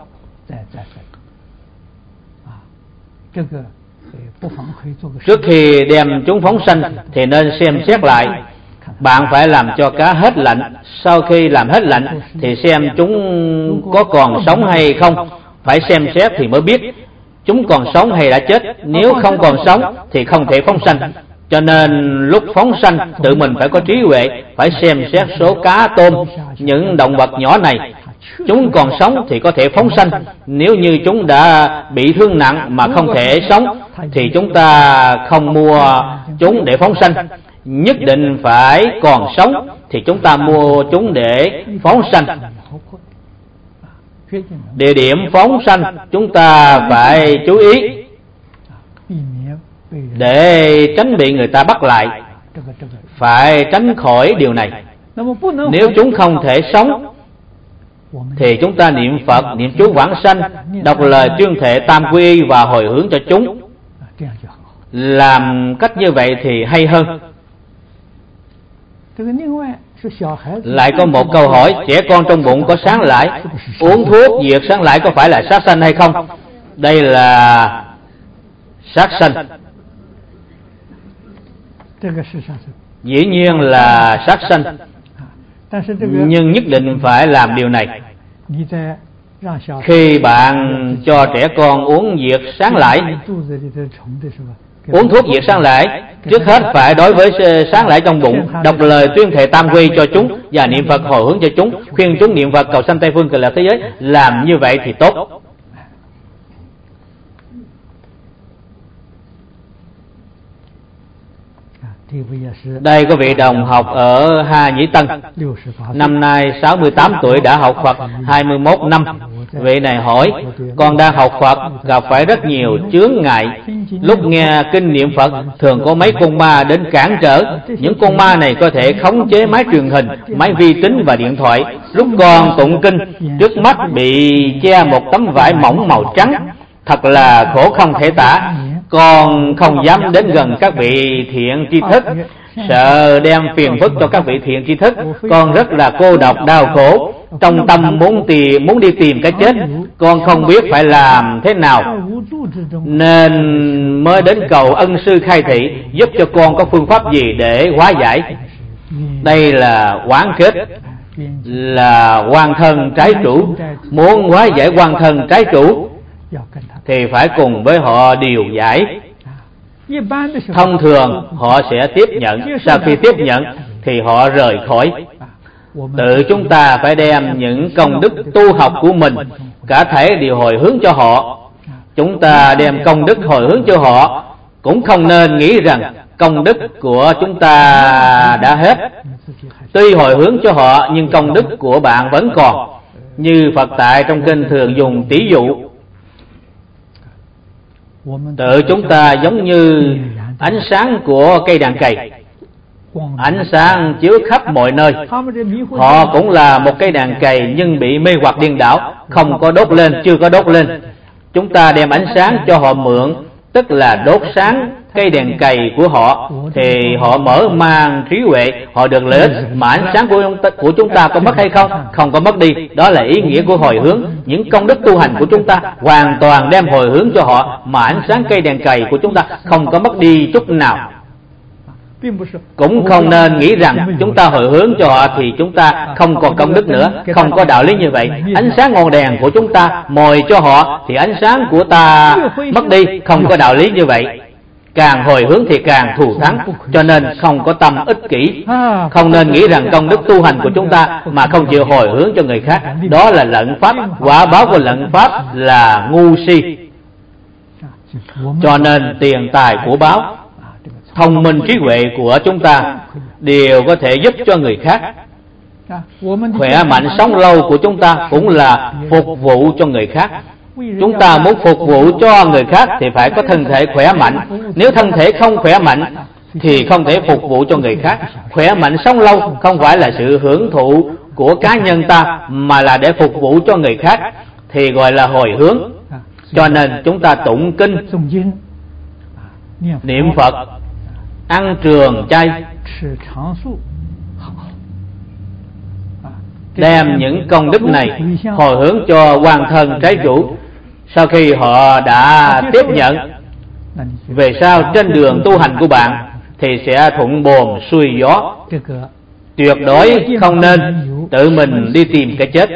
Speaker 1: Trước khi đem chúng phóng sanh thì nên xem xét lại. Bạn phải làm cho cá hết lạnh. Sau khi làm hết lạnh thì xem chúng có còn sống hay không. Phải xem xét thì mới biết chúng còn sống hay đã chết. Nếu không còn sống thì không thể phóng sanh. Cho nên lúc phóng sanh tự mình phải có trí huệ, phải xem xét số cá tôm, những động vật nhỏ này. Chúng còn sống thì có thể phóng sanh. Nếu như chúng đã bị thương nặng mà không thể sống thì chúng ta không mua chúng để phóng sanh. Nhất định phải còn sống thì chúng ta mua chúng để phóng sanh. Địa điểm phóng sanh chúng ta phải chú ý để tránh bị người ta bắt lại. Phải tránh khỏi điều này. Nếu chúng không thể sống thì chúng ta niệm Phật, niệm chú vãng sanh, đọc lời tuyên thệ tam quy và hồi hướng cho chúng. Làm cách như vậy thì hay hơn. Lại có một câu hỏi: trẻ con trong bụng có sáng lãi, uống thuốc diệt sáng lãi có phải là sát sanh hay không? Đây là sát sanh. Dĩ nhiên là sát sanh, nhưng nhất định phải làm điều này. Khi bạn cho trẻ con uống diệt sáng lãi, uống thuốc diệt sáng lãi, trước hết phải đối với sáng lãi trong bụng, đọc lời tuyên thệ tam quy cho chúng và niệm Phật hồi hướng cho chúng, khuyên chúng niệm Phật cầu sanh Tây Phương Cực Lạc thế giới. Làm như vậy thì tốt. Đây có vị đồng học ở Ha Nhĩ Tân, năm nay 68 tuổi, đã học Phật 21 năm. Vị này hỏi: con đang học Phật gặp phải rất nhiều chướng ngại. Lúc nghe kinh niệm Phật thường có mấy con ma đến cản trở. Những con ma này có thể khống chế máy truyền hình, máy vi tính và điện thoại. Lúc con tụng kinh, trước mắt bị che một tấm vải mỏng màu trắng, thật là khổ không thể tả. Con không dám đến gần các vị thiện tri thức, sợ đem phiền phức cho các vị thiện tri thức. Con rất là cô độc đau khổ, trong tâm muốn đi tìm cái chết. Con không biết phải làm thế nào, nên mới đến cầu ân sư khai thị giúp cho con có phương pháp gì để hóa giải. Đây là oán kết, là oan thân trái chủ. Muốn hóa giải oan thân trái chủ thì phải cùng với họ điều giải. Thông thường họ sẽ tiếp nhận, sau khi tiếp nhận thì họ rời khỏi. Tự chúng ta phải đem những công đức tu học của mình cả thể đều hồi hướng cho họ. Chúng ta đem công đức hồi hướng cho họ, cũng không nên nghĩ rằng công đức của chúng ta đã hết. Tuy hồi hướng cho họ nhưng công đức của bạn vẫn còn. Như Phật tại trong kinh thường dùng tỷ dụ: tự chúng ta giống như ánh sáng của cây đèn cầy, ánh sáng chiếu khắp mọi nơi. Họ cũng là một cây đèn cầy nhưng bị mê hoặc điên đảo, không có đốt lên, chưa có đốt lên. Chúng ta đem ánh sáng cho họ mượn, tức là đốt sáng cây đèn cầy của họ, thì họ mở mang trí huệ, họ được lợi ích. Mà ánh sáng của chúng ta có mất hay không? Không có mất đi. Đó là ý nghĩa của hồi hướng. Những công đức tu hành của chúng ta hoàn toàn đem hồi hướng cho họ, mà ánh sáng cây đèn cầy của chúng ta không có mất đi chút nào. Cũng không nên nghĩ rằng chúng ta hồi hướng cho họ thì chúng ta không còn công đức nữa. Không có đạo lý như vậy. Ánh sáng ngọn đèn của chúng ta mồi cho họ thì ánh sáng của ta mất đi. Không có đạo lý như vậy. càng hồi hướng thì càng thù thắng. Cho nên không có tâm ích kỷ, không nên nghĩ rằng công đức tu hành của chúng ta mà không chịu hồi hướng cho người khác, đó là lận pháp. Quả báo của lận pháp là ngu si. Cho nên tiền tài của báo, thông minh trí huệ của chúng ta đều có thể giúp cho người khác. Khỏe mạnh sống lâu của chúng ta cũng là phục vụ cho người khác. Chúng ta muốn phục vụ cho người khác thì phải có thân thể khỏe mạnh. Nếu thân thể không khỏe mạnh thì không thể phục vụ cho người khác. Khỏe mạnh sống lâu không phải là sự hưởng thụ của cá nhân ta, mà là để phục vụ cho người khác, thì gọi là hồi hướng. Cho nên chúng ta tụng kinh, niệm Phật, ăn trường chay, đem những công đức này hồi hướng cho hoàng thân trái chủ. Sau khi họ đã tiếp nhận, về sau trên đường tu hành của bạn thì sẽ thuận buồm xuôi gió. Tuyệt đối không nên tự mình đi tìm cái chết.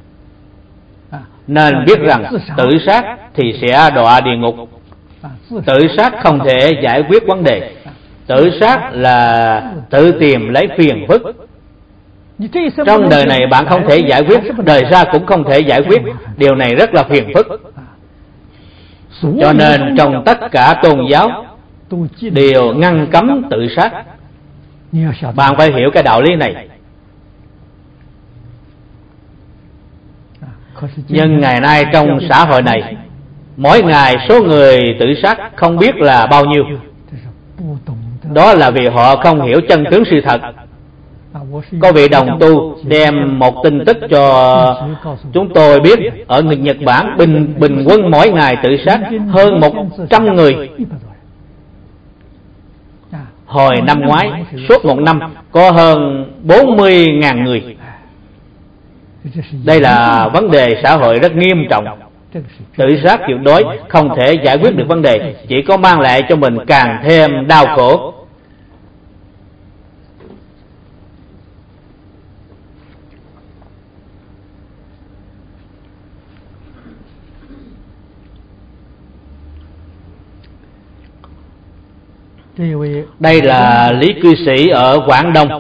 Speaker 1: Nên biết rằng tự sát thì sẽ đọa địa ngục. Tự sát không thể giải quyết vấn đề. Tự sát là tự tìm lấy phiền phức. Trong đời này bạn không thể giải quyết, đời sau cũng không thể giải quyết. Điều này rất là phiền phức. Cho nên trong tất cả tôn giáo đều ngăn cấm tự sát. Bạn phải hiểu cái đạo lý này. Nhưng ngày nay trong xã hội này, mỗi ngày số người tự sát không biết là bao nhiêu. Đó là vì họ không hiểu chân tướng sự thật. Có vị đồng tu đem một tin tức cho chúng tôi biết, ở Nhật Bản bình quân mỗi ngày tự sát hơn 100 người. Hồi năm ngoái, suốt một năm có hơn 40.000 người. Đây là vấn đề xã hội rất nghiêm trọng. Tự sát tuyệt đối không thể giải quyết được vấn đề, chỉ có mang lại cho mình càng thêm đau khổ. Đây là Lý cư sĩ ở Quảng Đông.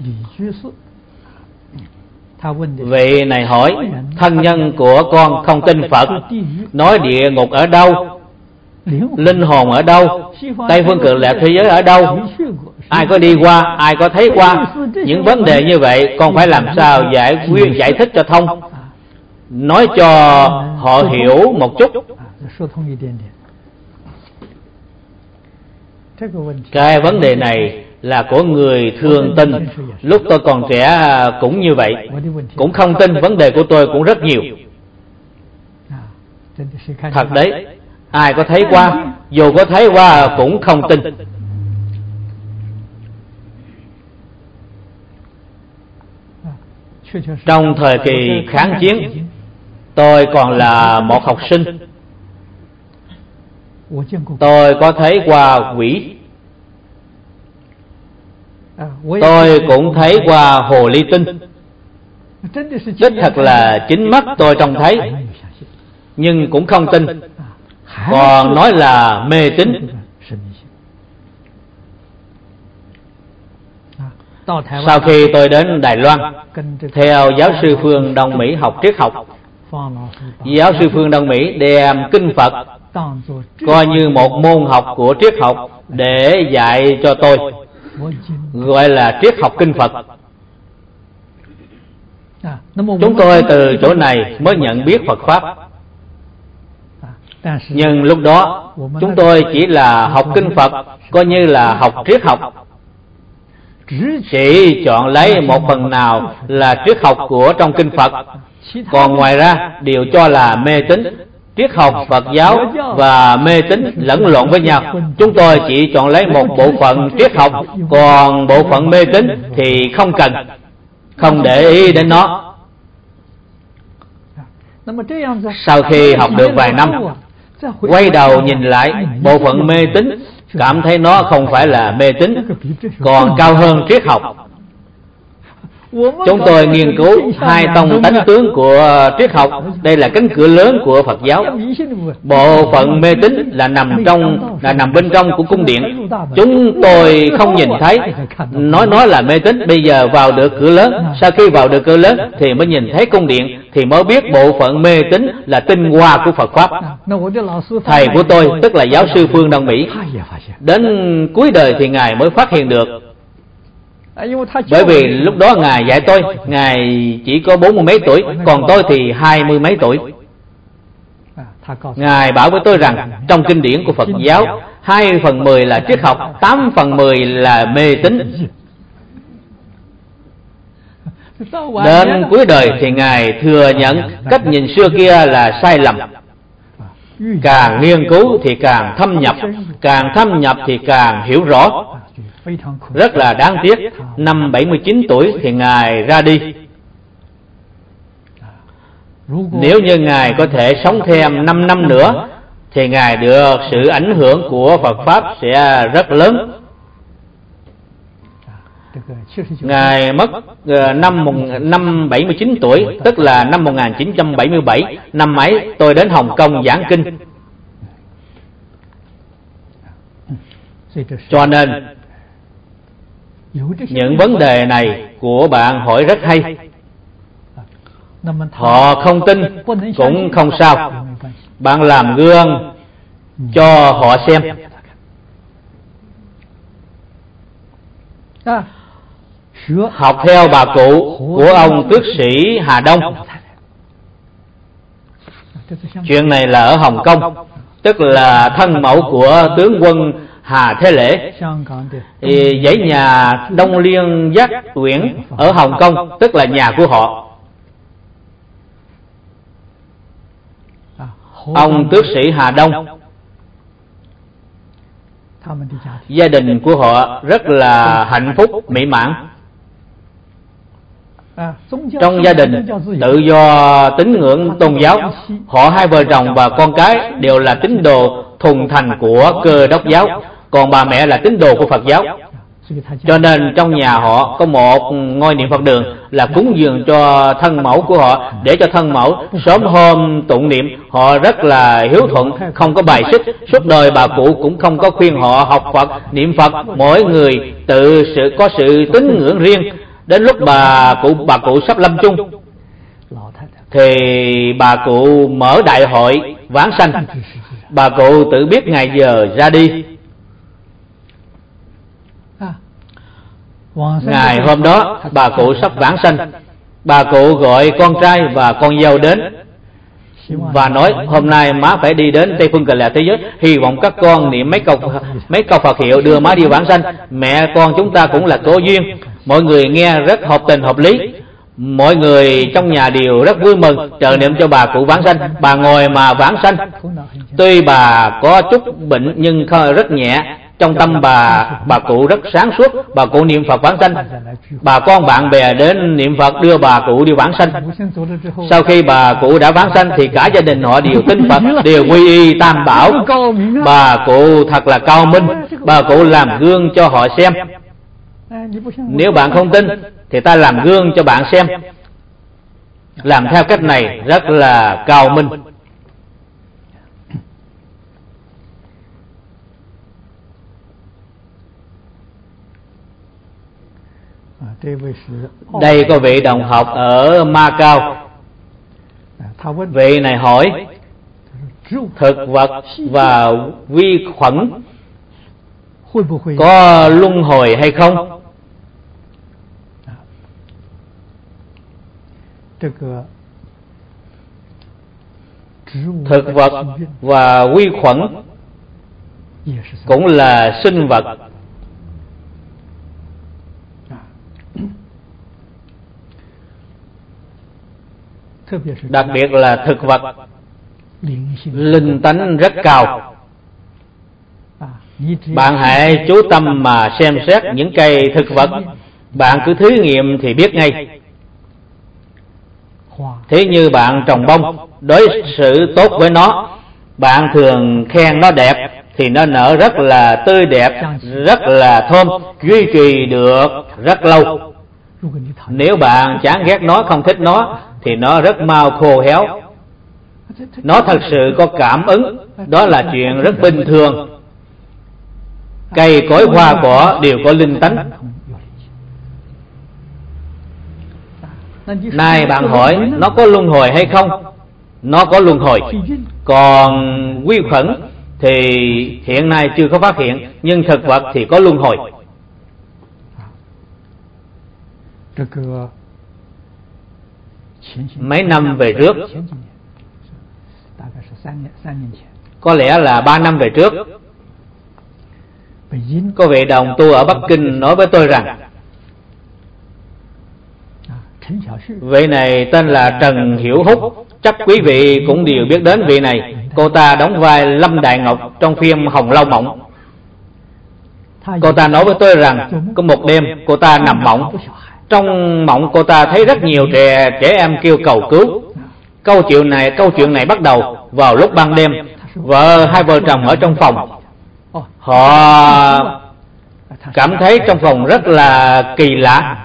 Speaker 1: Vị này hỏi, thân nhân của con không tin Phật, nói địa ngục ở đâu, linh hồn ở đâu, Tây phương cực lạc thế giới ở đâu, ai có đi qua, ai có thấy qua. Những vấn đề như vậy con phải làm sao giải thích cho thông, nói cho họ hiểu một chút. Cái vấn đề này là của người thường tin. Lúc tôi còn trẻ cũng như vậy, cũng không tin. Vấn đề của tôi cũng rất nhiều. Thật đấy, ai có thấy qua, dù có thấy qua cũng không tin. Trong thời kỳ kháng chiến, tôi còn là một học sinh. Tôi có thấy qua quỷ. Tôi cũng thấy qua hồ ly tinh. Đích thật là chính mắt tôi trông thấy, nhưng cũng không tin, còn nói là mê tín. Sau khi tôi đến Đài Loan, theo giáo sư Phương Đông Mỹ học triết học, giáo sư Phương Đông Mỹ đem kinh Phật coi như một môn học của triết học để dạy cho tôi, gọi là triết học kinh Phật. Chúng tôi từ chỗ này mới nhận biết Phật Pháp. Nhưng lúc đó chúng tôi chỉ là học kinh Phật, coi như là học triết học, chỉ chọn lấy một phần nào là triết học của trong kinh Phật, còn ngoài ra đều cho là mê tín. Triết học Phật giáo và mê tín lẫn lộn với nhau. Chúng tôi chỉ chọn lấy một bộ phận triết học, còn bộ phận mê tín thì không cần, không để ý đến nó. Sau khi học được vài năm, quay đầu nhìn lại bộ phận mê tín, cảm thấy nó không phải là mê tín, còn cao hơn triết học. Chúng tôi nghiên cứu hai tông tánh tướng của triết học. Đây là cánh cửa lớn của Phật giáo. Bộ phận mê tín là nằm bên trong của cung điện. Chúng tôi không nhìn thấy, nói là mê tín. Bây giờ vào được cửa lớn, sau khi vào được cửa lớn thì mới nhìn thấy cung điện, thì mới biết bộ phận mê tín là tinh hoa của Phật pháp. Thầy của tôi, tức là giáo sư Phương Đông Mỹ, đến cuối đời thì ngài mới phát hiện được. Bởi vì lúc đó ngài dạy tôi, ngài chỉ có 40 mấy tuổi, còn tôi thì 20 mấy tuổi. Ngài bảo với tôi rằng trong kinh điển của Phật giáo 2/10 là triết học, 8/10 là mê tín. Đến cuối đời thì ngài thừa nhận cách nhìn xưa kia là sai lầm. Càng nghiên cứu thì càng thâm nhập thì càng hiểu rõ. Rất là đáng tiếc, năm 79 tuổi thì ngài ra đi. Nếu như ngài có thể sống thêm 5 năm nữa thì ngài được sự ảnh hưởng của Phật pháp sẽ rất lớn. Ngài mất năm 79 tuổi, tức là năm 1977. Năm ấy tôi đến Hồng Kông giảng kinh. Cho nên những vấn đề này của bạn hỏi rất hay. Họ không tin cũng không sao. Bạn làm gương cho họ xem. Học theo bà cụ của ông tước sĩ Hà Đông. Chuyện này là ở Hồng Kông, tức là thân mẫu của tướng quân Hà Thế Lễ. Dãy nhà Đông Liên Giác Uyển ở Hồng Kông, tức là nhà của họ. Ông tước sĩ Hà Đông, gia đình của họ rất là hạnh phúc mỹ mãn. Trong gia đình tự do tín ngưỡng tôn giáo. Họ hai vợ chồng và con cái đều là tín đồ thuần thành của Cơ Đốc giáo, còn bà mẹ là tín đồ của Phật giáo. Cho nên trong nhà họ có một ngôi niệm Phật đường là cúng dường cho thân mẫu của họ, để cho thân mẫu sớm hôm tụng niệm. Họ rất là hiếu thuận, không có bài xích. Suốt đời bà cụ cũng không có khuyên họ học Phật, niệm Phật. Mỗi người có sự tín ngưỡng riêng. Đến lúc bà cụ sắp lâm chung thì bà cụ mở đại hội vãng sanh. Bà cụ tự biết ngày giờ ra đi. Ngày hôm đó bà cụ sắp vãng sanh. Bà cụ gọi con trai và con dâu đến và nói hôm nay má phải đi đến Tây Phương Cực Lạc thế giới, hy vọng các con niệm mấy câu Phật hiệu đưa má đi vãng sanh. Mẹ con chúng ta cũng là có duyên. Mọi người nghe rất hợp tình hợp lý. Mọi người trong nhà đều rất vui mừng chờ niệm cho bà cụ vãng sanh. Bà ngồi mà vãng sanh. Tuy bà có chút bệnh nhưng rất nhẹ. Trong tâm bà cụ rất sáng suốt. Bà cụ niệm Phật vãng sanh. Bà con bạn bè đến niệm Phật đưa bà cụ đi vãng sanh. Sau khi bà cụ đã vãng sanh thì cả gia đình họ đều tin Phật, đều quy y Tam Bảo. Bà cụ thật là cao minh. Bà cụ làm gương cho họ xem. Nếu bạn không tin thì ta làm gương cho bạn xem. Làm theo cách này rất là cao minh. Đây có vị đồng học ở Macau. Vị này hỏi thực vật và vi khuẩn có luân hồi hay không? Thực vật và vi khuẩn cũng là sinh vật. Đặc biệt là thực vật, linh tánh rất cao. Bạn hãy chú tâm mà xem xét những cây thực vật. Bạn cứ thí nghiệm thì biết ngay. Thế như bạn trồng bông, đối xử tốt với nó, bạn thường khen nó đẹp thì nó nở rất là tươi đẹp, rất là thơm, duy trì được rất lâu. Nếu bạn chán ghét nó, không thích nó, thì nó rất mau khô héo. Nó thật sự có cảm ứng, đó là chuyện rất bình thường. Cây cối hoa cỏ đều có linh tánh. Này bạn hỏi nó có luân hồi hay không? Nó có luân hồi. Còn vi khuẩn thì hiện nay chưa có phát hiện, nhưng thực vật thì có luân hồi. Mấy năm về trước, có lẽ là 3 năm về trước, có vị đồng tu ở Bắc Kinh nói với tôi rằng vị này tên là Trần Hiểu Húc, chắc quý vị cũng đều biết đến vị này. Cô ta đóng vai Lâm Đại Ngọc trong phim Hồng Lâu Mộng. Cô ta nói với tôi rằng có một đêm cô ta nằm mộng. Trong mộng cô ta thấy rất nhiều trẻ em kêu cầu cứu. Câu chuyện này bắt đầu vào lúc ban đêm. Hai vợ chồng ở trong phòng. Họ cảm thấy trong phòng rất là kỳ lạ,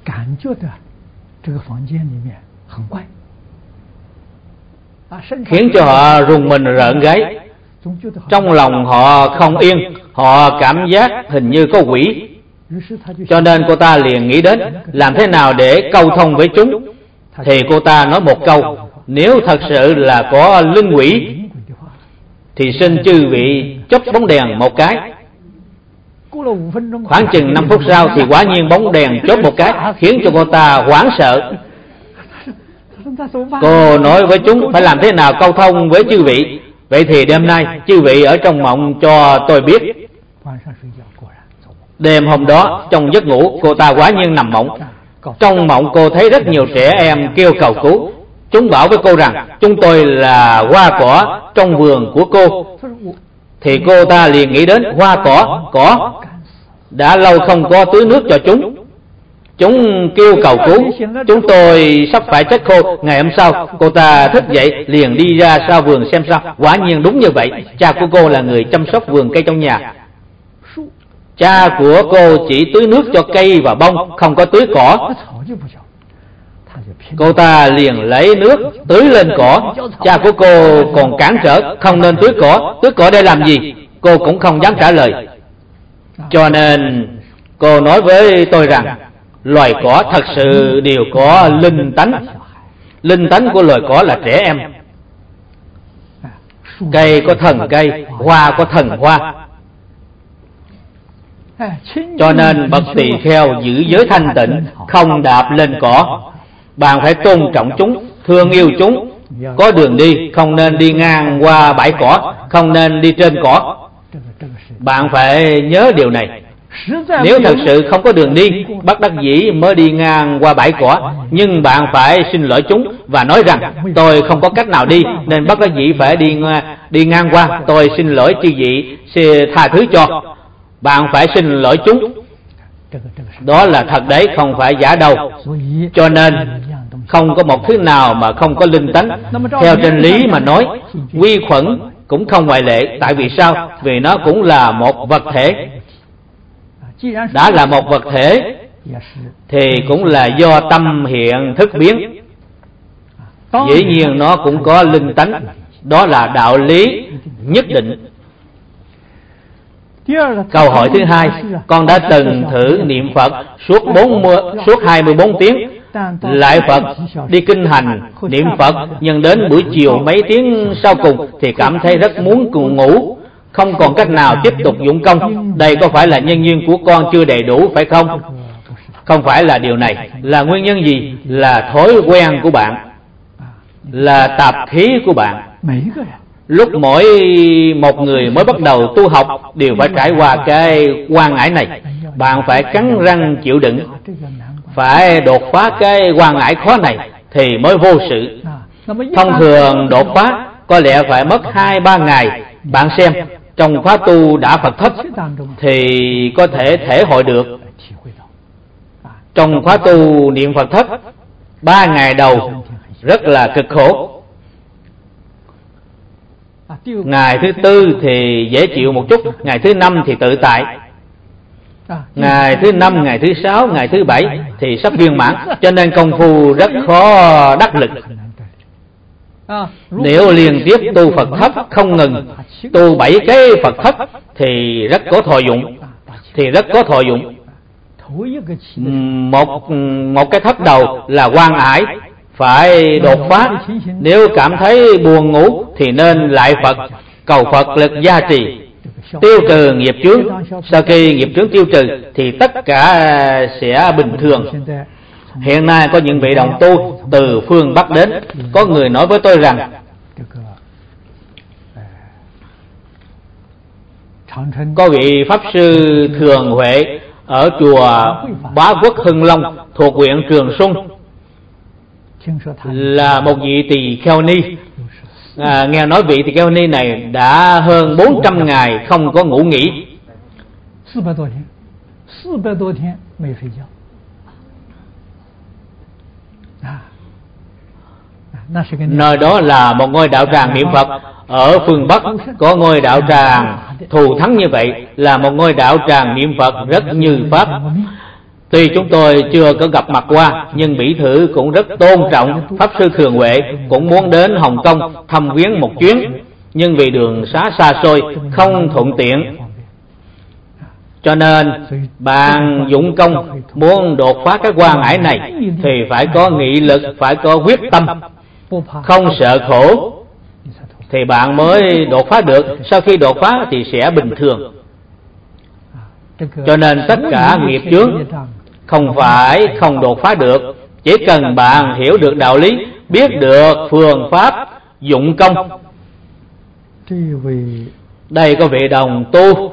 Speaker 1: khiến cho họ rùng mình rợn gáy. Trong lòng họ không yên, họ cảm giác hình như có quỷ. Cho nên cô ta liền nghĩ đến làm thế nào để câu thông với chúng. Thì cô ta nói một câu: nếu thật sự là có linh quỷ thì xin chư vị chớp bóng đèn một cái. Khoảng chừng 5 phút sau thì quả nhiên bóng đèn chớp một cái, khiến cho cô ta hoảng sợ. Cô nói với chúng phải làm thế nào câu thông với chư vị. Vậy thì đêm nay chư vị ở trong mộng cho tôi biết. Đêm hôm đó trong giấc ngủ, cô ta quả nhiên nằm mộng. Trong mộng cô thấy rất nhiều trẻ em kêu cầu cứu. Chúng bảo với cô rằng chúng tôi là hoa cỏ trong vườn của cô. Thì cô ta liền nghĩ đến hoa cỏ đã lâu không có tưới nước cho chúng. Chúng kêu cầu cứu, chúng tôi sắp phải chết khô. Ngày hôm sau cô ta thức dậy liền đi ra sau vườn xem sao. Quả nhiên đúng như vậy, cha của cô là người chăm sóc vườn cây trong nhà. Cha của cô chỉ tưới nước cho cây và bông, không có tưới cỏ. Cô ta liền lấy nước tưới lên cỏ. Cha của cô còn cản trở không nên tưới cỏ để làm gì. Cô cũng không dám trả lời. Cho nên cô nói với tôi rằng loài cỏ thật sự đều có linh tánh. Linh tánh của loài cỏ là trẻ em. Cây có thần cây, hoa có thần hoa. Cho nên bậc tỳ kheo giữ giới thanh tịnh, không đạp lên cỏ. Bạn phải tôn trọng chúng, thương yêu chúng. Có đường đi, không nên đi ngang qua bãi cỏ, không nên đi trên cỏ. Bạn phải nhớ điều này. Nếu thật sự không có đường đi, bất đắc dĩ mới đi ngang qua bãi cỏ, nhưng bạn phải xin lỗi chúng và nói rằng tôi không có cách nào đi nên bất đắc dĩ phải đi ngang qua. Tôi xin lỗi chư vị, tha thứ cho. Bạn phải xin lỗi chúng. Đó là thật đấy, không phải giả đâu. Cho nên không có một thứ nào mà không có linh tánh. Theo chân lý mà nói, vi khuẩn cũng không ngoại lệ. Tại vì sao? Vì nó cũng là một vật thể. Đã là một vật thể thì cũng là do tâm hiện thức biến. Dĩ nhiên nó cũng có linh tánh. Đó là đạo lý nhất định. Câu hỏi thứ hai: con đã từng thử niệm Phật suốt 24 tiếng, lại Phật đi kinh hành niệm Phật, nhưng đến buổi chiều mấy tiếng sau cùng thì cảm thấy rất muốn ngủ, không còn cách nào tiếp tục dụng công. Đây có phải là nhân duyên của con chưa đầy đủ phải không? Không phải là điều này. Là nguyên nhân gì? Là thói quen của bạn, là tạp khí của bạn. Lúc mỗi một người mới bắt đầu tu học đều phải trải qua cái quan ải này. Bạn phải cắn răng chịu đựng, phải đột phá cái quan ải khó này thì mới vô sự. Thông thường đột phá có lẽ phải mất 2-3 ngày. Bạn xem, trong khóa tu đã Phật thất thì có thể hội được. Trong khóa tu niệm Phật thất 3 ngày đầu rất là cực khổ. Ngày thứ 4 thì dễ chịu một chút, ngày thứ 5 thì tự tại. Ngày thứ 5, ngày thứ 6, ngày thứ 7 thì sắp viên mãn, cho nên công phu rất khó đắc lực. Nếu liên tiếp tu Phật thất không ngừng, tu 7 cái Phật thất thì rất có thọ dụng. Một cái thất đầu là quan ải, phải đột phá. Nếu cảm thấy buồn ngủ thì nên lại Phật, cầu Phật lực gia trì, tiêu trừ nghiệp chướng. Sau khi nghiệp chướng tiêu trừ thì tất cả sẽ bình thường. Hiện nay có những vị đồng tu từ phương Bắc đến, có người nói với tôi rằng có vị Pháp Sư Thường Huệ ở chùa Bá Quốc Hưng Long thuộc huyện Trường Xuân là một vị tỳ kheo ni. Nghe nói vị tỳ kheo ni này đã hơn 400 ngày không có ngủ nghỉ.
Speaker 2: 400多天没睡觉。
Speaker 1: Nơi đó là một ngôi đạo tràng niệm Phật. Ở phương Bắc có ngôi đạo tràng thù thắng như vậy, là một ngôi đạo tràng niệm Phật rất như Pháp. Tuy chúng tôi chưa có gặp mặt qua, nhưng Bỉ Thử cũng rất tôn trọng Pháp Sư Thường Huệ, cũng muốn đến Hồng Kông thăm viếng một chuyến, nhưng vì đường xá xa xôi không thuận tiện. Cho nên bạn dụng công muốn đột phá cái quan ải này thì phải có nghị lực, phải có quyết tâm, không sợ khổ thì bạn mới đột phá được. Sau khi đột phá thì sẽ bình thường. Cho nên tất cả nghiệp chướng không phải không đột phá được, chỉ cần bạn hiểu được đạo lý, biết được phương pháp dụng công. Đây có vị đồng tu,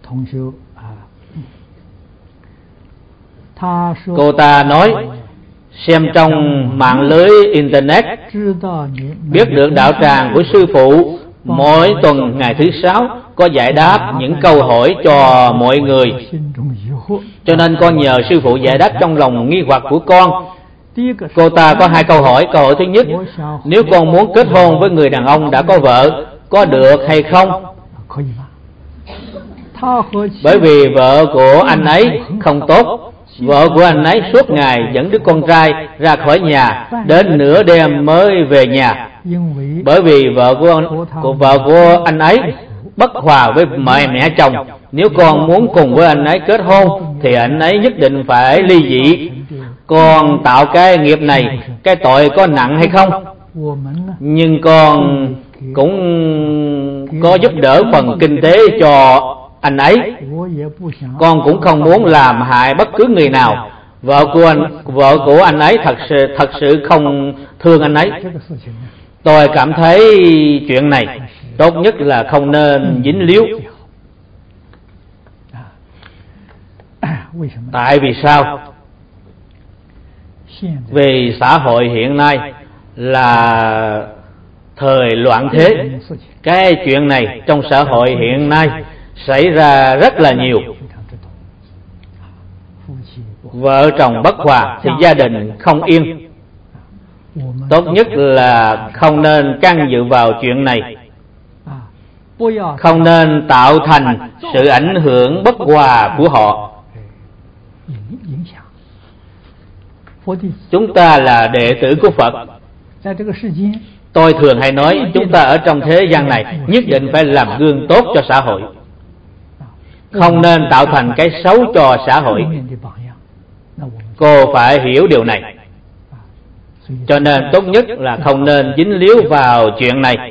Speaker 1: cô ta nói xem trong mạng lưới internet, biết được đạo tràng của sư phụ mỗi tuần ngày thứ 6 có giải đáp những câu hỏi cho mọi người. Cho nên con nhờ sư phụ giải đáp trong lòng nghi hoặc của con. Cô ta có 2 câu hỏi. Câu hỏi thứ nhất, nếu con muốn kết hôn với người đàn ông đã có vợ, có được hay không? Bởi vì vợ của anh ấy không tốt. Vợ của anh ấy suốt ngày dẫn đứa con trai ra khỏi nhà, đến nửa đêm mới về nhà. Bởi vì vợ của anh ấy bất hòa với mẹ chồng. Nếu con muốn cùng với anh ấy kết hôn thì anh ấy nhất định phải ly dị. Con tạo cái nghiệp này, cái tội có nặng hay không? Nhưng con cũng có giúp đỡ phần kinh tế cho anh ấy. Con cũng không muốn làm hại bất cứ người nào. Vợ của anh ấy thật sự không thương anh ấy. Tôi cảm thấy chuyện này tốt nhất là không nên dính líu. Tại vì sao? Vì xã hội hiện nay là thời loạn thế. Cái chuyện này trong xã hội hiện nay xảy ra rất là nhiều. Vợ chồng bất hòa thì gia đình không yên. Tốt nhất là không nên can dự vào chuyện này, không nên tạo thành sự ảnh hưởng bất hòa của họ. Chúng ta là đệ tử của Phật. Tôi thường hay nói chúng ta ở trong thế gian này nhất định phải làm gương tốt cho xã hội, không nên tạo thành cái xấu cho xã hội. Cô phải hiểu điều này. Cho nên tốt nhất là không nên dính líu vào chuyện này.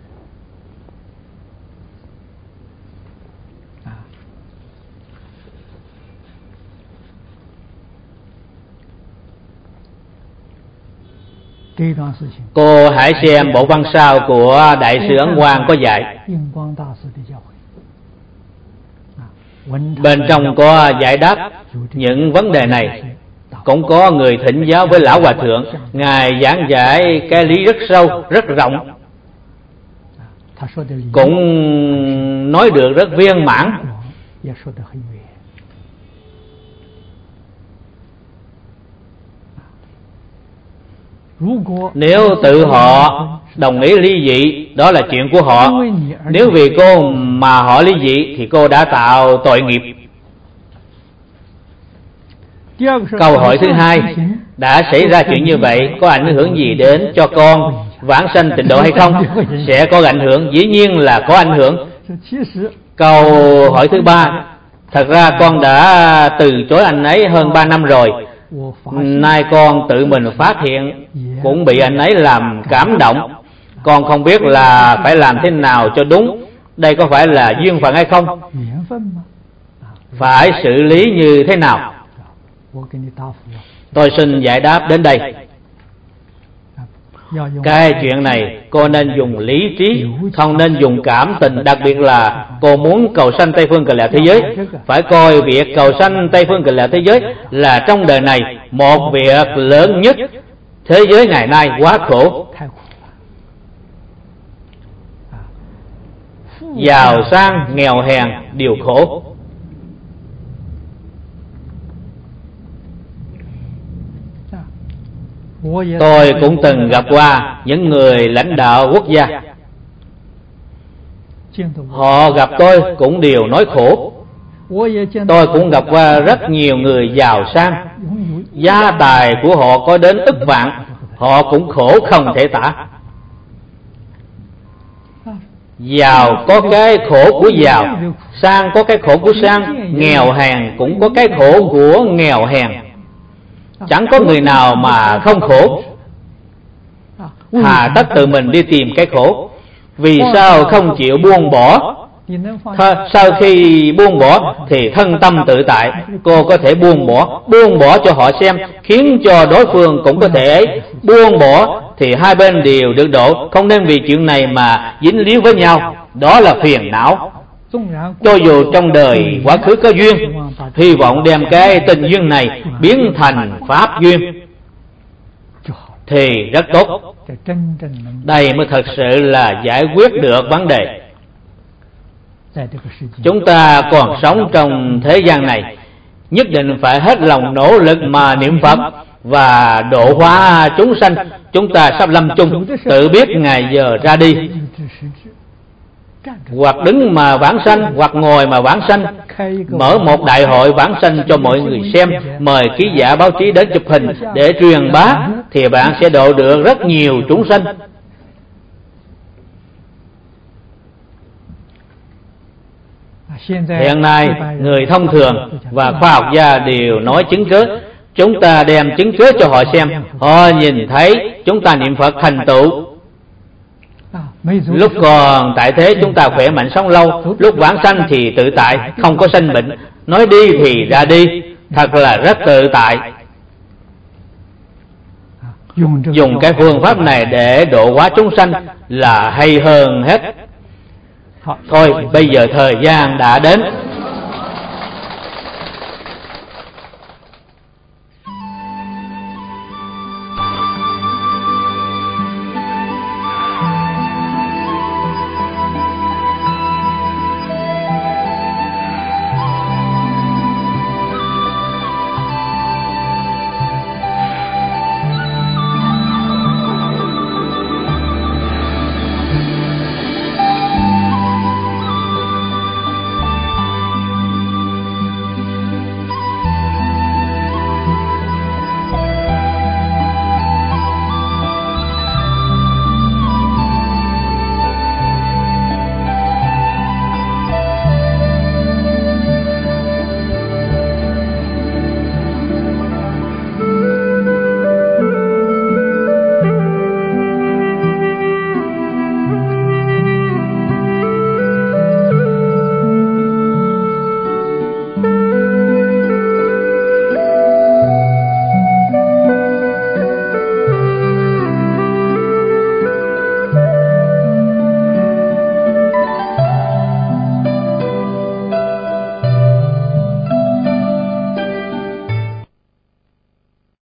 Speaker 1: Cô hãy xem bộ văn sau của Đại sư Ấn Quang có dạy. Bên trong có giải đáp những vấn đề này. Cũng có người thỉnh giáo với Lão Hòa Thượng, Ngài giảng giải cái lý rất sâu, rất rộng, cũng nói được rất viên mãn. Nếu tự họ đồng ý ly dị, đó là chuyện của họ. Nếu vì cô mà họ ly dị thì cô đã tạo tội nghiệp. Câu hỏi thứ hai, đã xảy ra chuyện như vậy có ảnh hưởng gì đến cho con vãng sanh tịnh độ hay không? Sẽ có ảnh hưởng, dĩ nhiên là có ảnh hưởng. Câu hỏi thứ ba, thật ra con đã từ chối anh ấy hơn 3 năm rồi. Nay con tự mình phát hiện cũng bị anh ấy làm cảm động. Con không biết là phải làm thế nào cho đúng. Đây có phải là duyên phận hay không? Phải xử lý như thế nào? Tôi xin giải đáp đến đây. Cái chuyện này cô nên dùng lý trí, không nên dùng cảm tình. Đặc biệt là cô muốn cầu sanh Tây Phương Cực Lạc thế giới, phải coi việc cầu sanh Tây Phương Cực Lạc thế giới là trong đời này một việc lớn nhất. Thế giới ngày nay quá khổ, giàu sang nghèo hèn đều khổ. Tôi cũng từng gặp qua những người lãnh đạo quốc gia. Họ gặp tôi cũng đều nói khổ. Tôi cũng gặp qua rất nhiều người giàu sang, gia tài của họ có đến ức vạn, họ cũng khổ không thể tả. Giàu có cái khổ của giàu, sang có cái khổ của sang, nghèo hèn cũng có cái khổ của nghèo hèn. Chẳng có người nào mà không khổ. Hà tất tự mình đi tìm cái khổ. Vì sao không chịu buông bỏ? Sau khi buông bỏ thì thân tâm tự tại. Cô có thể buông bỏ cho họ xem, khiến cho đối phương cũng có thể buông bỏ, thì hai bên đều được độ. Không nên vì chuyện này mà dính líu với nhau, đó là phiền não. Cho dù trong đời quá khứ có duyên, hy vọng đem cái tình duyên này biến thành pháp duyên thì rất tốt. Đây mới thật sự là giải quyết được vấn đề. Chúng ta còn sống trong thế gian này, nhất định phải hết lòng nỗ lực mà niệm Phật và độ hóa chúng sanh. Chúng ta sắp lâm chung, tự biết ngày giờ ra đi, hoặc đứng mà vãng sanh, hoặc ngồi mà vãng sanh. Mở một đại hội vãng sanh cho mọi người xem, mời ký giả báo chí đến chụp hình để truyền bá, thì bạn sẽ độ được rất nhiều chúng sanh. Hiện nay người thông thường và khoa học gia đều nói chứng cớ. Chúng ta đem chứng cớ cho họ xem, họ nhìn thấy chúng ta niệm Phật thành tựu. Lúc còn tại thế chúng ta khỏe mạnh sống lâu, lúc vãng sanh thì tự tại, không có sanh bệnh, nói đi thì ra đi, thật là rất tự tại. Dùng cái phương pháp này để độ hóa chúng sanh là hay hơn hết. Thôi bây giờ thời gian đã đến,